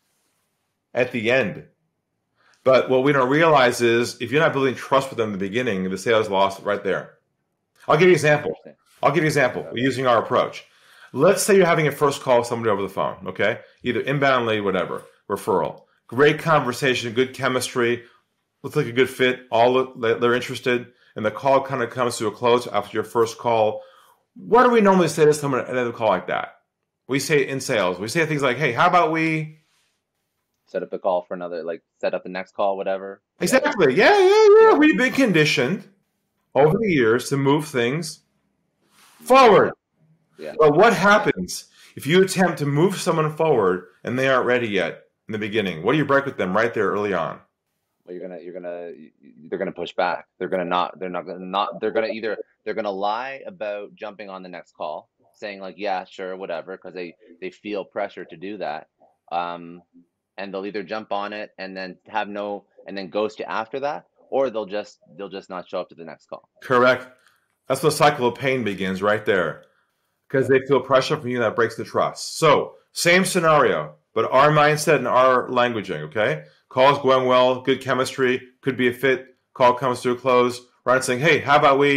at the end. But what we don't realize is if you're not building trust with them in the beginning, the sale is lost right there. I'll give you an example. I'll give you an example using our approach. Let's say you're having a first call with somebody over the phone, okay? Either inbound lead, whatever, referral. Great conversation, good chemistry, looks like a good fit, all they're interested, and the call kind of comes to a close after your first call. What do we normally say to someone at another call like that? We say in sales, we say things like, hey, how about we set up a call for another, like set up the next call, whatever. Exactly. Yeah, yeah, yeah. yeah. We've been conditioned over the years to move things forward. Yeah. But what happens if you attempt to move someone forward and they aren't ready yet in the beginning? What do you break with them right there early on? Well, you're gonna you're gonna they're gonna push back. They're gonna not. They're not gonna not. They're gonna either they're gonna lie about jumping on the next call, saying like, yeah, sure, whatever, because they they feel pressure to do that. Um, and they'll either jump on it and then have no and then ghost you after that, or they'll just they'll just not show up to the next call. Correct. That's the cycle of pain begins right there, because they feel pressure from you that breaks the trust. So same scenario, but our mindset and our languaging. Okay, call's going well, good chemistry, could be a fit. Call comes to a close. Right, saying, hey, how about we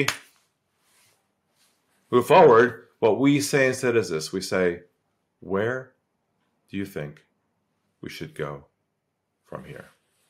move forward? What we say instead is this: we say, where do you think we should go from here?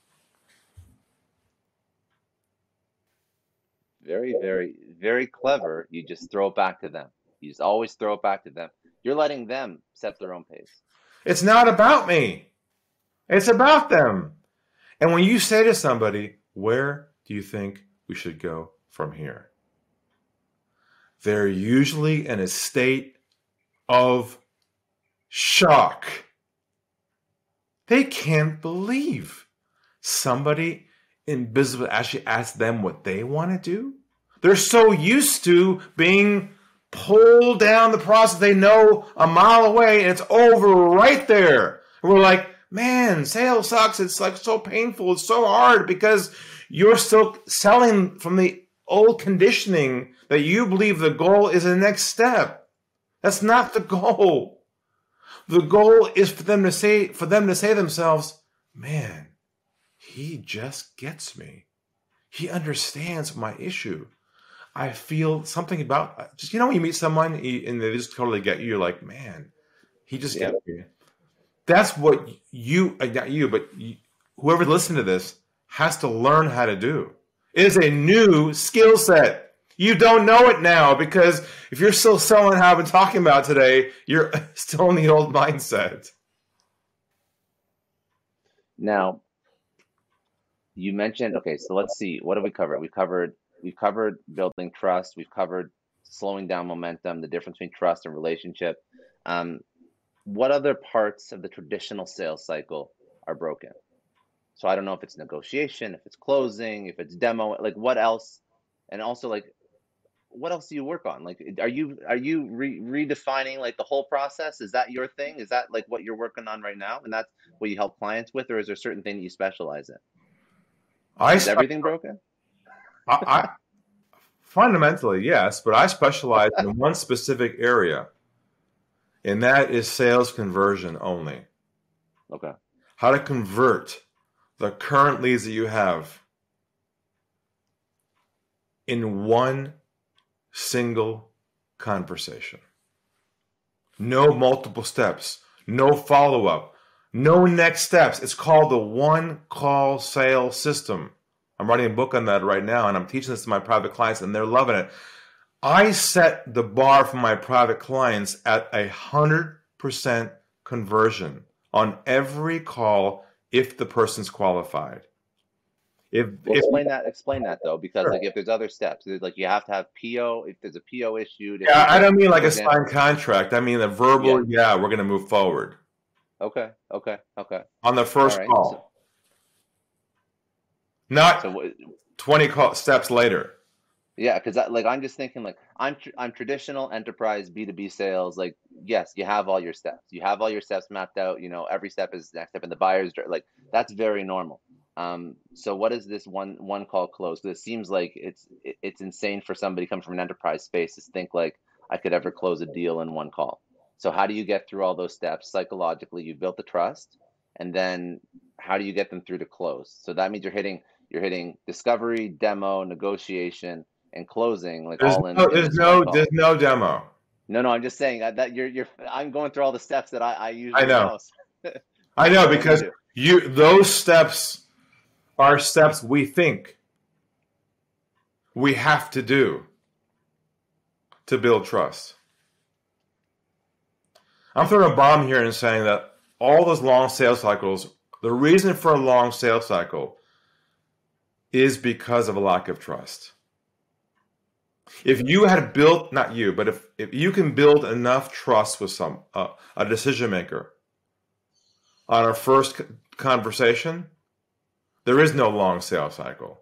Very, very, very clever. You just throw it back to them. You just always throw it back to them. You're letting them set their own pace. It's not about me. It's about them. And when you say to somebody, where do you think we should go from here? They're usually in a state of shock. They can't believe somebody in business actually ask them what they want to do. They're so used to being pulled down the process. They know a mile away and it's over right there. And we're like, man, sales sucks. It's like so painful. It's so hard because you're still selling from the old conditioning that you believe the goal is the next step. That's not the goal. The goal is for them to say, for them to say to themselves, man, he just gets me. He understands my issue. I feel something about, just, you know, when you meet someone and they just totally get you, you're like, man, he just Yeah. gets me. That's what you, not you, but you, whoever listened to this has to learn how to do. It is a new skill set. You don't know it now because if you're still selling how I've been talking about today, you're still in the old mindset. Now, you mentioned, okay, so let's see, what have we covered? We covered we've covered building trust, we've covered slowing down momentum, the difference between trust and relationship. Um, what other parts of the traditional sales cycle are broken? So I don't know if it's negotiation, if it's closing, if it's demo, like what else? And also, like, what else do you work on? Like, are you are you re- redefining like the whole process? Is that your thing? Is that like what you're working on right now, and that's what you help clients with, or is there a certain thing that you specialize in? I Is everything broken? I, I fundamentally yes, but I specialize in one specific area, and that is sales conversion only. Okay. How to convert the current leads that you have in one single conversation. No multiple steps, no follow-up, no next steps. It's called the one-call sales system. I'm writing a book on that right now, and I'm teaching this to my private clients, and they're loving it. I set the bar for my private clients at a one hundred percent conversion on every call if the person's qualified. If, Well, if explain that. Explain that though, because Sure. like if there's other steps, there's, like you have to have P O. If there's a P O issued. if Yeah, there's I don't mean like for a example- signed contract. I mean a verbal, yeah, we're going to move forward Okay. Okay. Okay. on the first All right, call. so- Not So what? twenty call, steps later. Yeah, because like I'm just thinking like I'm tr- I'm traditional enterprise B two B sales. Like yes, you have all your steps. You have all your steps mapped out. You know every step is the next step, and the buyer's dir- like that's very normal. Um, so what is this one one call close? Because it seems like it's it, it's insane for somebody coming from an enterprise space to think like I could ever close a deal in one call. So how do you get through all those steps psychologically? You've built the trust, and then how do you get them through to close? So that means you're hitting you're hitting discovery, demo, negotiation, and closing like There's all in. no, in there's this no, one call. there's no demo. No, no, I'm just saying that, that you're you're. I'm going through all the steps that I I usually I know. know. I know What do you because do? you those steps are steps we think we have to do to build trust. I'm throwing a bomb here and saying that all those long sales cycles, the reason for a long sales cycle is because of a lack of trust. If you had built, not you, but if, if you can build enough trust with some uh, a decision maker on our first conversation, There is no long sales cycle.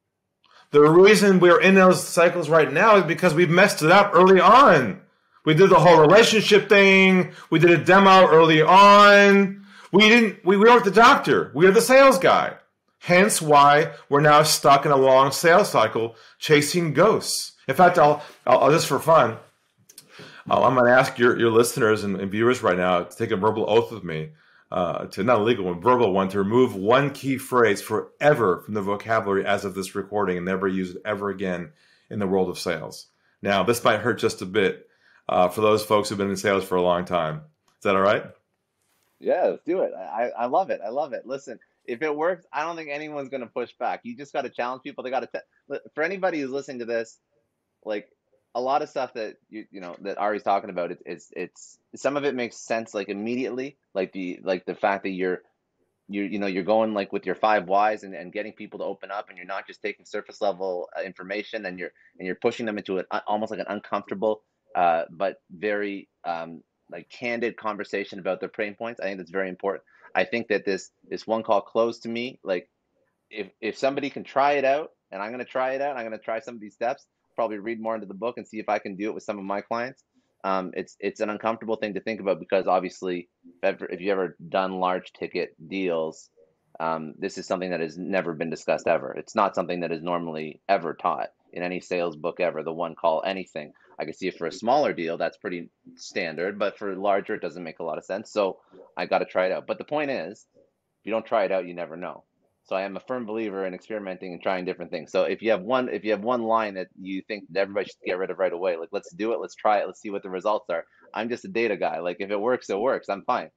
The reason we're in those cycles right now is because we've messed it up early on. We did the whole relationship thing. We did a demo early on. We didn't, we, we weren't the doctor. We are the sales guy. Hence why we're now stuck in a long sales cycle chasing ghosts. In fact, I'll, I'll, I'll just for fun, I'll, I'm going to ask your, your listeners and, and viewers right now to take a verbal oath with me, uh, to not a legal one, verbal one, to remove one key phrase forever from the vocabulary as of this recording and never use it ever again in the world of sales. Now, this might hurt just a bit uh, for those folks who've been in sales for a long time. Is that all right? Yeah, let's do it. I, I love it. I love it. Listen, if it works, I don't think anyone's going to push back. You just got to challenge people. They got to, te- for anybody who's listening to this, like a lot of stuff that you you know that Ari's talking about, it's it's it's some of it makes sense like immediately, like the like the fact that you're you you know you're going like with your five whys and, and getting people to open up, and you're not just taking surface level uh, information, and you're and you're pushing them into an almost like an uncomfortable uh, but very um, like candid conversation about their pain points. I think that's very important. I think that this this one call close to me, like if if somebody can try it out, and I'm going to try it out, I'm going to try some of these steps, probably read more into the book and see if I can do it with some of my clients. Um, it's it's an uncomfortable thing to think about because obviously, if, ever, if you've ever done large ticket deals, um, this is something that has never been discussed ever. It's not something that is normally ever taught in any sales book ever, the one call anything. I can see it for a smaller deal, that's pretty standard, but for larger, it doesn't make a lot of sense. So I got to try it out. But the point is, if you don't try it out, you never know. So I am a firm believer in experimenting and trying different things. So if you have one, if you have one line that you think that everybody should get rid of right away, like let's do it, let's try it, let's see what the results are. I'm just a data guy. Like if it works, it works. I'm fine.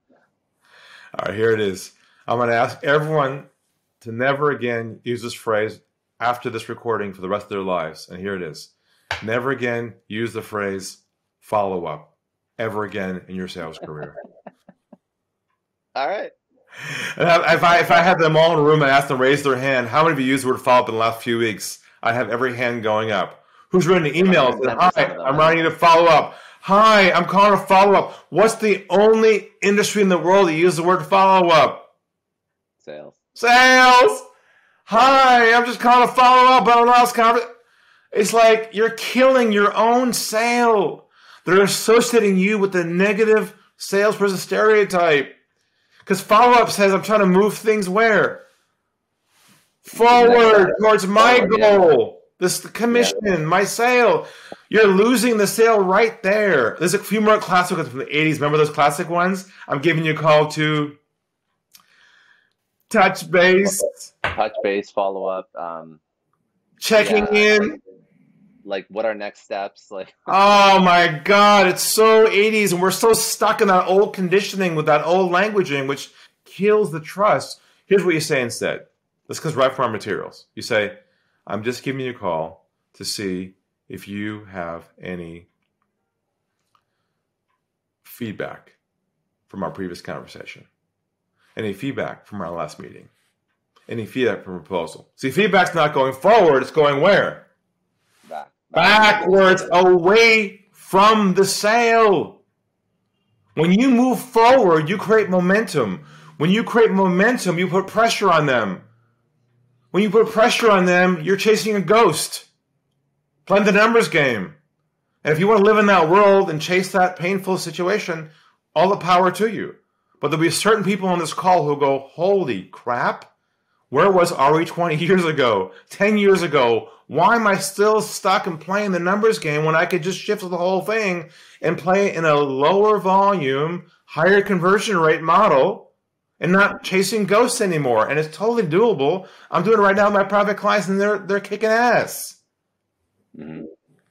All right, here it is. I'm going to ask everyone to never again use this phrase after this recording for the rest of their lives. And here it is. Never again use the phrase follow up ever again in your sales career. All right. And if I if I had them all in a room and asked them to raise their hand, how many of you used the word follow up in the last few weeks? I'd have every hand going up. Who's writing an email? Said, Hi, I'm writing you to follow up. Hi, I'm calling to follow up. What's the only industry in the world that uses the word follow up? Sales. Sales. Hi, I'm just calling to follow up on the last conference. It's like you're killing your own sale. They're associating you with the negative salesperson stereotype. Because follow-up says I'm trying to move things where? Forward towards my Forward, goal. Yeah. This commission, yeah. my sale. You're losing the sale right there. There's a few more classic ones from the eighties. Remember those classic ones? I'm giving you a call to touch base. Touch base, follow-up. Um, checking yeah, in. Like, like what are next steps? Like, oh my God, it's so eighties, and we're so stuck in that old conditioning with that old languaging, which kills the trust. Here's what you say instead. This goes right from our materials. You say, I'm just giving you a call to see if you have any feedback from our previous conversation, any feedback from our last meeting, any feedback from a proposal. See, feedback's not going forward, it's going where? Back. Backwards, away from the sale. When you move forward, you create momentum. When you create momentum, you put pressure on them. When you put pressure on them, you're chasing a ghost. Playing the numbers game. And if you want to live in that world and chase that painful situation, all the power to you. But there'll be certain people on this call who go, holy crap, where was Ari twenty years ago, ten years ago? Why am I still stuck in playing the numbers game when I could just shift the whole thing and play in a lower volume, higher conversion rate model and not chasing ghosts anymore? And it's totally doable. I'm doing it right now with my private clients, and they're they're kicking ass. Mm-hmm.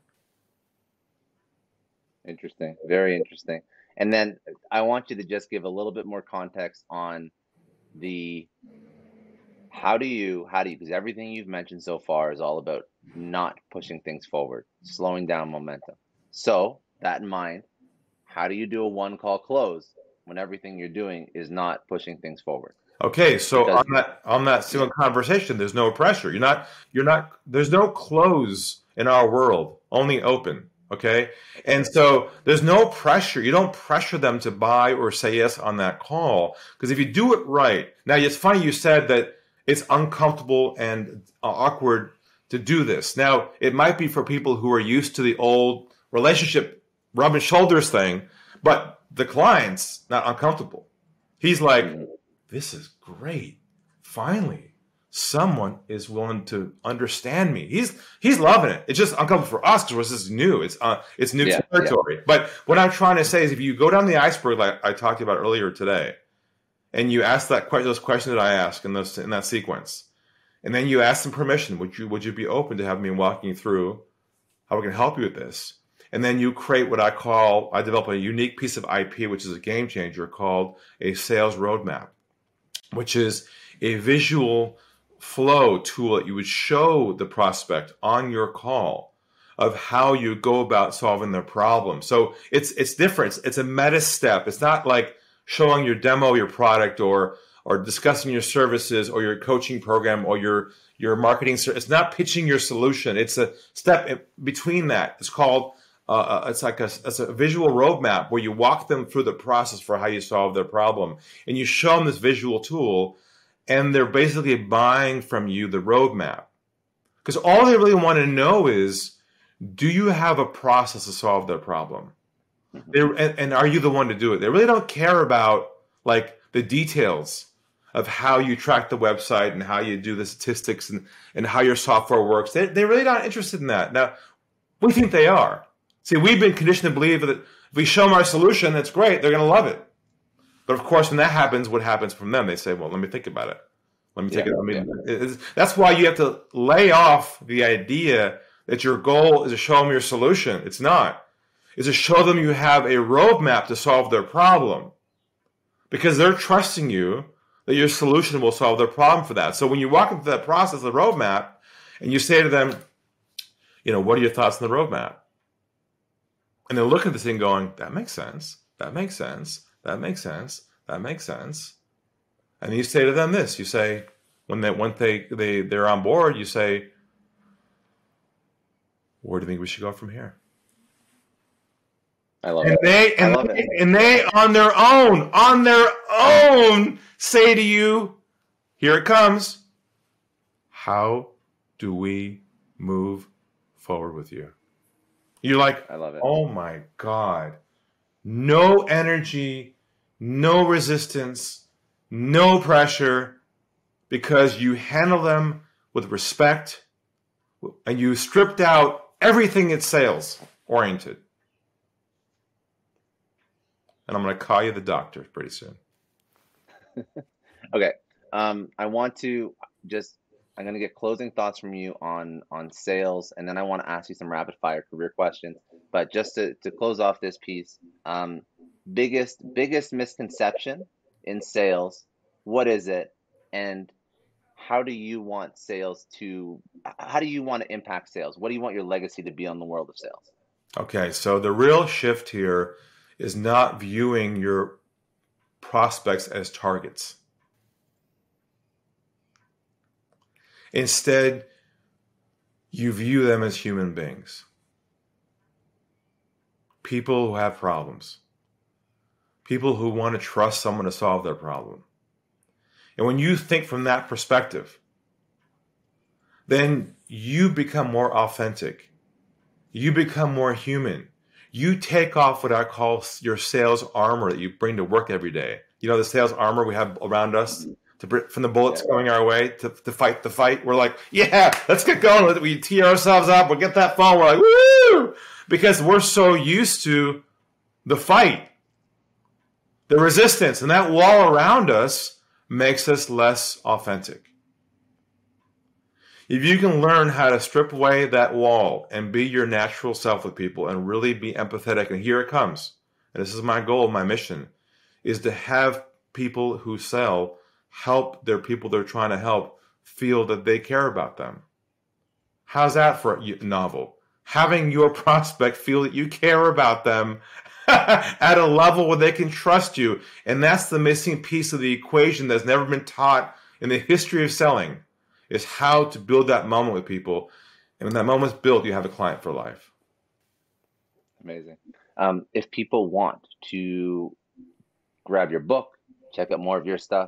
Interesting. Very interesting. And then I want you to just give a little bit more context on the how do you, how do you, because everything you've mentioned so far is all about not pushing things forward, slowing down momentum. So that in mind, how do you do a one call close when everything you're doing is not pushing things forward? Okay, so because, on that on that single conversation, there's no pressure. You're not you're not there's no close in our world, only open. Okay, and so there's no pressure. You don't pressure them to buy or say yes on that call, because if you do it right, now it's funny you said that it's uncomfortable and awkward to do this. Now, it might be for people who are used to the old relationship rubbing shoulders thing, but the client's not uncomfortable. He's like, this is great. Finally, someone is willing to understand me. He's he's loving it. It's just uncomfortable for us because this is new. It's uh, it's new Yeah, territory. yeah. But what I'm trying to say is, if you go down the iceberg like I talked about earlier today, and you ask that que- those questions that I asked in those in that sequence, and then you ask them permission, would you would you be open to having me walking through how we can help you with this? And then you create what I call, I develop a unique piece of I P, which is a game changer, called a sales roadmap, which is a visual flow tool that you would show the prospect on your call of how you go about solving their problem. So it's it's different. It's, it's a meta step. It's not like showing your demo, your product, or or discussing your services or your coaching program or your your marketing. It's not pitching your solution. It's a step between that. It's called uh, it's like a it's a visual roadmap where you walk them through the process for how you solve their problem, and you show them this visual tool, and they're basically buying from you the roadmap, because all they really want to know is, do you have a process to solve their problem? They, and, and are you the one to do it? They really don't care about like the details of how you track the website and how you do the statistics and, and how your software works. They, they're really not interested in that. Now, we think they are. See, we've been conditioned to believe that if we show them our solution, that's great. They're going to love it. But of course, when that happens, what happens from them? They say, well, let me think about it. Let me take Yeah, it. Let me, yeah. it's, that's why you have to lay off the idea that your goal is to show them your solution. It's not. It's to show them you have a roadmap to solve their problem, because they're trusting you that your solution will solve their problem for that. So when you walk into that process, the roadmap, and you say to them, you know, what are your thoughts on the roadmap? And they're looking at this thing going, that makes sense. That makes sense. That makes sense. That makes sense. And you say to them this, you say, when they, when they, they, they're on board, you say, where do you think we should go from here? I love And it. they, I and love they, it. and they on their own, on their own, say to you, here it comes. How do we move forward with you? You're like, I love it. oh my God. No energy, no resistance, no pressure, because you handle them with respect and you stripped out everything that's sales oriented. And I'm going to call you the doctor pretty soon. Okay. Um, I want to just, I'm going to get closing thoughts from you on, on sales, and then I want to ask you some rapid fire career questions. But just to, to close off this piece, um, biggest, biggest misconception in sales, what is it? And how do you want sales to, how do you want to impact sales? What do you want your legacy to be on the world of sales? Okay. So the real shift here is not viewing your prospects as targets. Instead, you view them as human beings. People who have problems. People who want to trust someone to solve their problem. And when you think from that perspective, then you become more authentic. You become more human. You take off what I call your sales armor that you bring to work every day. You know, the sales armor we have around us to, from the bullets Yeah. going our way to, to fight the fight. We're like, yeah, let's get going. We tee ourselves up. We'll get that phone. We're like, woo! Because we're so used to the fight, the resistance, and that wall around us makes us less authentic. If you can learn how to strip away that wall and be your natural self with people and really be empathetic, and here it comes, and this is my goal, my mission, is to have people who sell help their people they're trying to help feel that they care about them. How's that for a novel? Having your prospect feel that you care about them at a level where they can trust you. And that's the missing piece of the equation that's never been taught in the history of selling, is how to build that moment with people. And when that moment's built, you have a client for life. Amazing. Um, if people want to grab your book, check out more of your stuff,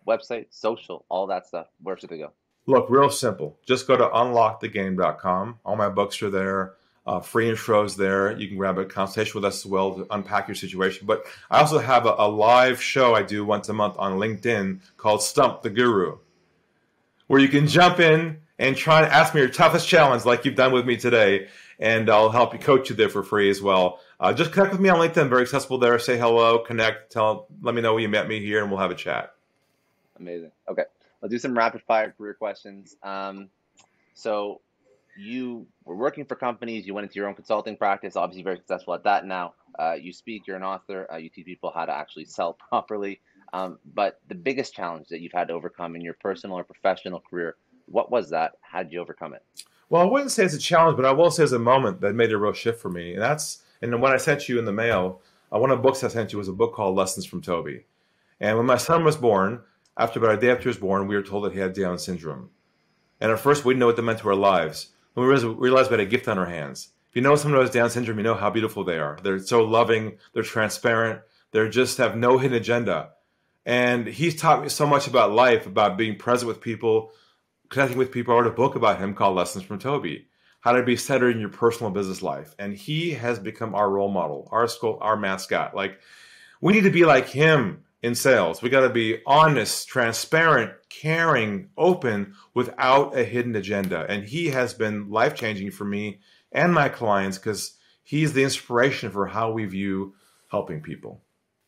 website, social, all that stuff. Where should they go? Look, real simple. Just go to unlock the game dot com. All my books are there. Uh, free intros there. You can grab a consultation with us as well to unpack your situation. But I also have a, a live show I do once a month on LinkedIn called Stump the Guru, where you can jump in and try and ask me your toughest challenge like you've done with me today, and I'll help you coach you there for free as well. Uh, just connect with me on LinkedIn. Very accessible there. Say hello, connect, tell, let me know you met me here, and we'll have a chat. Amazing. Okay. I'll do some rapid fire career questions. Um, so you were working for companies, you went into your own consulting practice, obviously very successful at that now. Uh, you speak, you're an author, uh, you teach people how to actually sell properly. Um, but the biggest challenge that you've had to overcome in your personal or professional career, what was that? How did you overcome it? Well, I wouldn't say it's a challenge, but I will say it's a moment that made a real shift for me. And that's, and when I sent you in the mail, uh, one of the books I sent you was a book called Lessons from Toby. And when my son was born, after about a day after he was born, we were told that he had Down syndrome. And at first, we didn't know what that meant to our lives. When we realized we had a gift on our hands. If you know someone who has Down syndrome, you know how beautiful they are. They're so loving. They're transparent. They just have no hidden agenda. And he's taught me so much about life, about being present with people, connecting with people. I wrote a book about him called Lessons from Toby, how to be centered in your personal business life. And he has become our role model, our school, our mascot. Like, we need to be like him in sales. We got to be honest, transparent, caring, open, without a hidden agenda. And he has been life-changing for me and my clients because he's the inspiration for how we view helping people.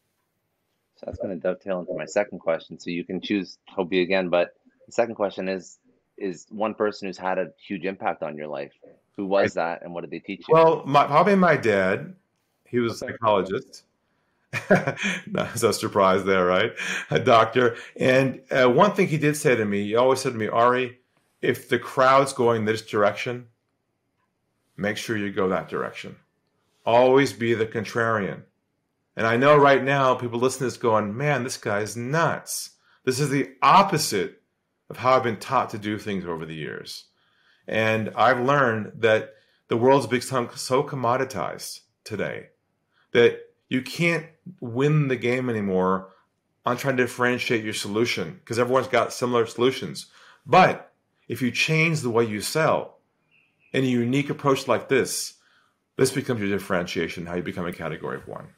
So that's going to dovetail into my second question. So you can choose Toby again, but the second question is, is one person who's had a huge impact on your life. Who was that and what did they teach you? Well, my, probably my dad. He was a psychologist. Not so surprised there, right? A doctor. And uh, one thing he did say to me, he always said to me, Ari, if the crowd's going this direction, make sure you go that direction. Always be the contrarian. And I know right now people listening to this going, man, this guy's nuts. This is the opposite of how I've been taught to do things over the years. And I've learned that the world's become so commoditized today that you can't win the game anymore on trying to differentiate your solution because everyone's got similar solutions. But if you change the way you sell in a unique approach like this, this becomes your differentiation, how you become a category of one.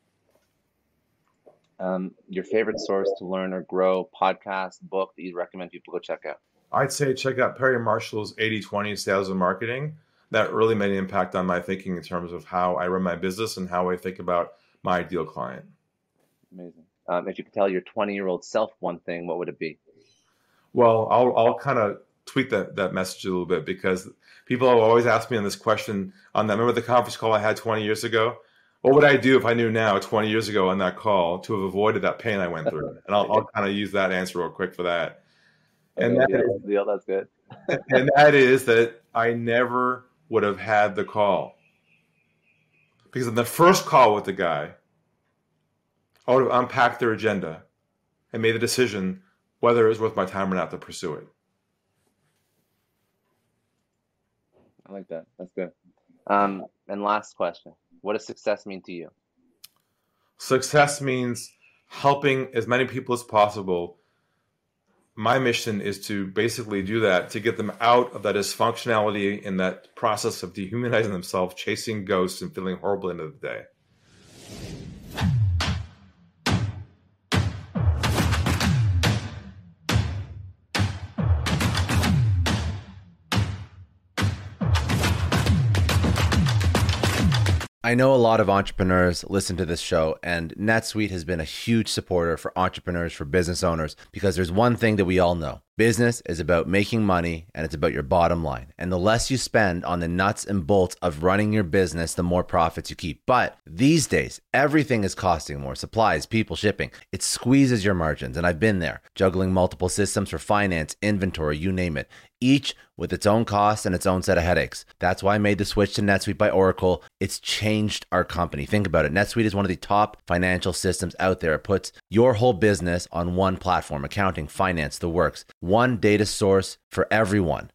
Um, your favorite source to learn or grow, podcast, book that you'd recommend people go check out? I'd say check out Perry Marshall's eighty twenty Sales and Marketing. That really made an impact on my thinking in terms of how I run my business and how I think about my ideal client. Amazing. Um, if you could tell your twenty-year-old self one thing, what would it be? Well, I'll I'll kind of tweak that, that message a little bit because people have always asked me on this question on that. Remember the conference call I had twenty years ago? What would I do if I knew now twenty years ago on that call to have avoided that pain I went through? And I'll, I'll kind of use that answer real quick for that. And okay, that deal, is, deal, that's good. and that is that I never would have had the call. Because in the first call with the guy, I would have unpacked their agenda and made the decision whether it was worth my time or not to pursue it. I like that. That's good. Um, and last question. What does success mean to you? Success means helping as many people as possible. My mission is to basically do that, to get them out of that dysfunctionality and that process of dehumanizing themselves, chasing ghosts, and feeling horrible at the end of the day. I know a lot of entrepreneurs listen to this show, and NetSuite has been a huge supporter for entrepreneurs, for business owners, because there's one thing that we all know. Business is about making money, and it's about your bottom line. And the less you spend on the nuts and bolts of running your business, the more profits you keep. But these days, everything is costing more. Supplies, people, shipping. It squeezes your margins, and I've been there, juggling multiple systems for finance, inventory, you name it, each with its own costs and its own set of headaches. That's why I made the switch to NetSuite by Oracle. It's changed our company. Think about it. NetSuite is one of the top financial systems out there. It puts your whole business on one platform, accounting, finance, the works. One data source for everyone.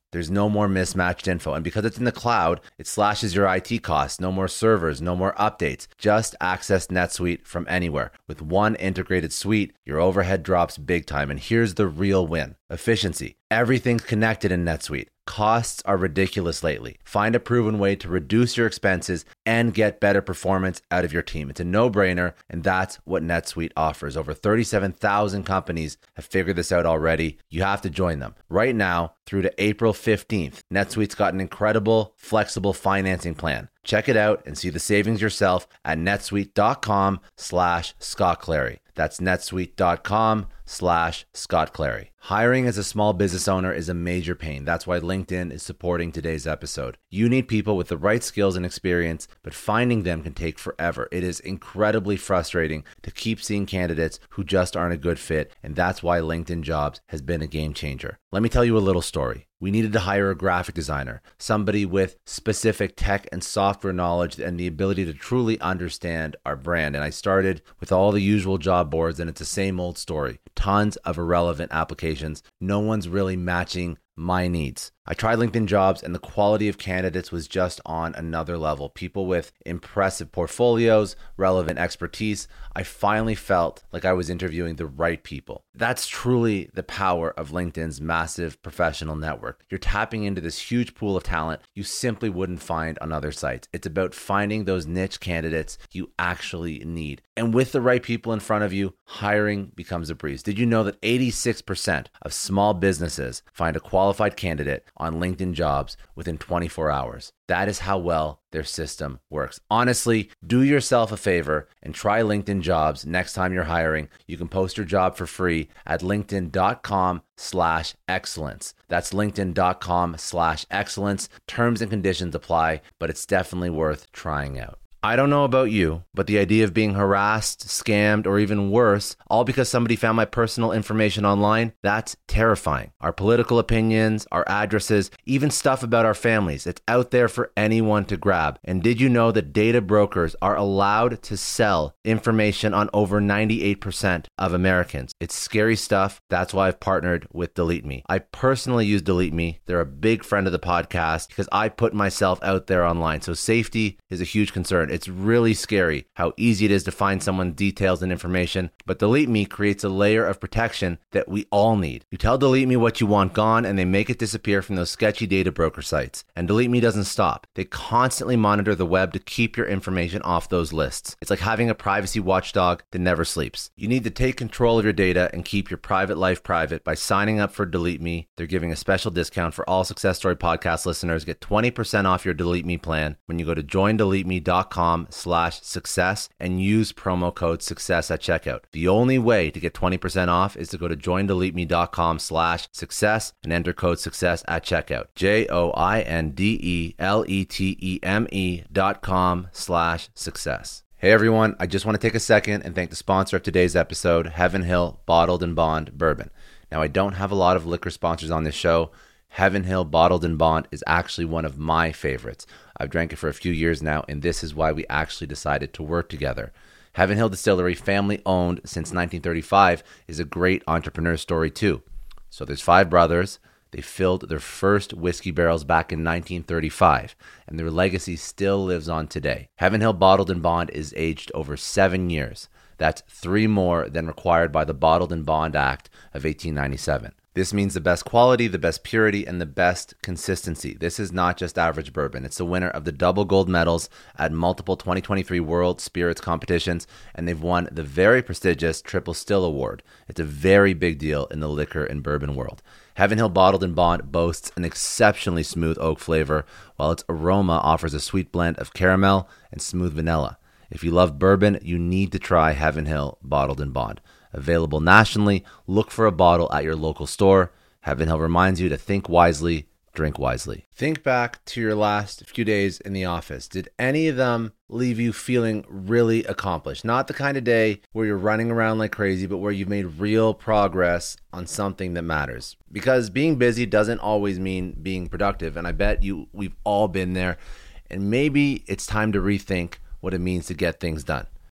There's no more mismatched info. And because it's in the cloud, it slashes your I T costs. No more servers, no more updates. Just access NetSuite from anywhere. With one integrated suite, your overhead drops big time. And here's the real win: efficiency. Everything's connected in NetSuite. Costs are ridiculous lately. Find a proven way to reduce your expenses and get better performance out of your team. It's a no-brainer, and that's what NetSuite offers. Over thirty-seven thousand companies have figured this out already. You have to join them. Right now, through to April fifteenth, NetSuite's got an incredible, flexible financing plan. Check it out and see the savings yourself at netsuite.com slash Scott Clary. That's netsuite.com slash Scott Clary. Hiring as a small business owner is a major pain. That's why LinkedIn is supporting today's episode. You need people with the right skills and experience, but finding them can take forever. It is incredibly frustrating to keep seeing candidates who just aren't a good fit, and that's why LinkedIn Jobs has been a game changer. Let me tell you a little story. We needed to hire a graphic designer, somebody with specific tech and software knowledge and the ability to truly understand our brand. And I started with all the usual job boards, and it's the same old story. Tons of irrelevant applications. No one's really matching my needs. I tried LinkedIn Jobs, and the quality of candidates was just on another level. People with impressive portfolios, relevant expertise. I finally felt like I was interviewing the right people. That's truly the power of LinkedIn's massive professional network. You're tapping into this huge pool of talent you simply wouldn't find on other sites. It's about finding those niche candidates you actually need. And with the right people in front of you, hiring becomes a breeze. Did you know that eighty-six percent of small businesses find a qualified candidate on LinkedIn Jobs within twenty-four hours? That is how well their system works. Honestly, do yourself a favor and try LinkedIn Jobs next time you're hiring. You can post your job for free at linkedin.com slash excellence. That's linkedin.com slash excellence. Terms and conditions apply, but it's definitely worth trying out. I don't know about you, but the idea of being harassed, scammed, or even worse, all because somebody found my personal information online, that's terrifying. Our political opinions, our addresses, even stuff about our families, it's out there for anyone to grab. And did you know that data brokers are allowed to sell information on over ninety-eight percent of Americans? It's scary stuff. That's why I've partnered with Delete Me. I personally use Delete Me. They're a big friend of the podcast because I put myself out there online. So safety is a huge concern. It's really scary how easy it is to find someone's details and information, but Delete Me creates a layer of protection that we all need. You tell Delete Me what you want gone, and they make it disappear from those sketchy data broker sites. And Delete Me doesn't stop. They constantly monitor the web to keep your information off those lists. It's like having a privacy watchdog that never sleeps. You need to take control of your data and keep your private life private by signing up for Delete Me. They're giving a special discount for all Success Story podcast listeners. Get twenty percent off your Delete Me plan when you go to join delete me dot com slash success and use promo code success at checkout. The only way to get twenty percent off is to go to join delete me dot com slash success and enter code success at checkout. J O I N D E L E T E M E dot com slash success. Hey everyone, I just want to take a second and thank the sponsor of today's episode, Heaven Hill Bottled and Bond Bourbon. Now, I don't have a lot of liquor sponsors on this show. Heaven Hill Bottled and Bond is actually one of my favorites. I've drank it for a few years now, and this is why we actually decided to work together. Heaven Hill Distillery, family owned since nineteen thirty-five, is a great entrepreneur story too. So there's five brothers. They filled their first whiskey barrels back in nineteen thirty-five, and their legacy still lives on today. Heaven Hill Bottled and Bond is aged over seven years. That's three more than required by the Bottled and Bond Act of eighteen ninety-seven. This means the best quality, the best purity, and the best consistency. This is not just average bourbon. It's the winner of the double gold medals at multiple twenty twenty-three World Spirits competitions, and they've won the very prestigious Triple Still Award. It's a very big deal in the liquor and bourbon world. Heaven Hill Bottled and Bond boasts an exceptionally smooth oak flavor, while its aroma offers a sweet blend of caramel and smooth vanilla. If you love bourbon, you need to try Heaven Hill Bottled and Bond. Available nationally, look for a bottle at your local store. Heaven Hill reminds you to think wisely, drink wisely. Think back to your last few days in the office. Did any of them leave you feeling really accomplished? Not the kind of day where you're running around like crazy, but where you've made real progress on something that matters. Because being busy doesn't always mean being productive, and I bet you we've all been there. And maybe it's time to rethink what it means to get things done.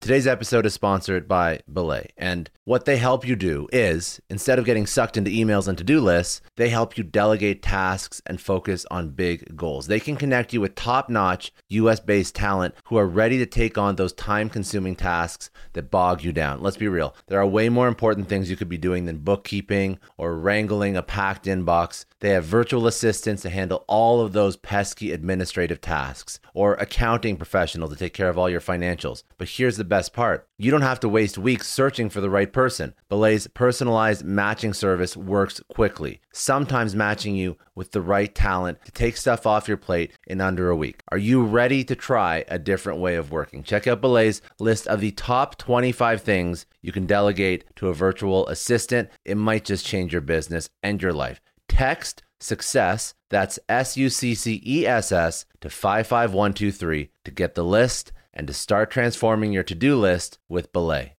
Today's episode is sponsored by Belay, and what they help you do is, instead of getting sucked into emails and to-do lists, they help you delegate tasks and focus on big goals. They can connect you with top-notch U S-based talent who are ready to take on those time-consuming tasks that bog you down. Let's be real. There are way more important things you could be doing than bookkeeping or wrangling a packed inbox. They have virtual assistants to handle all of those pesky administrative tasks, or accounting professionals to take care of all your financials. But here's the best part. You don't have to waste weeks searching for the right person. Belay's personalized matching service works quickly, sometimes matching you with the right talent to take stuff off your plate in under a week. Are you ready to try a different way of working? Check out Belay's list of the top twenty-five things you can delegate to a virtual assistant. It might just change your business and your life. Text SUCCESS, that's S U C C E S S, to five five one two three to get the list and to start transforming your to-do list with Belay.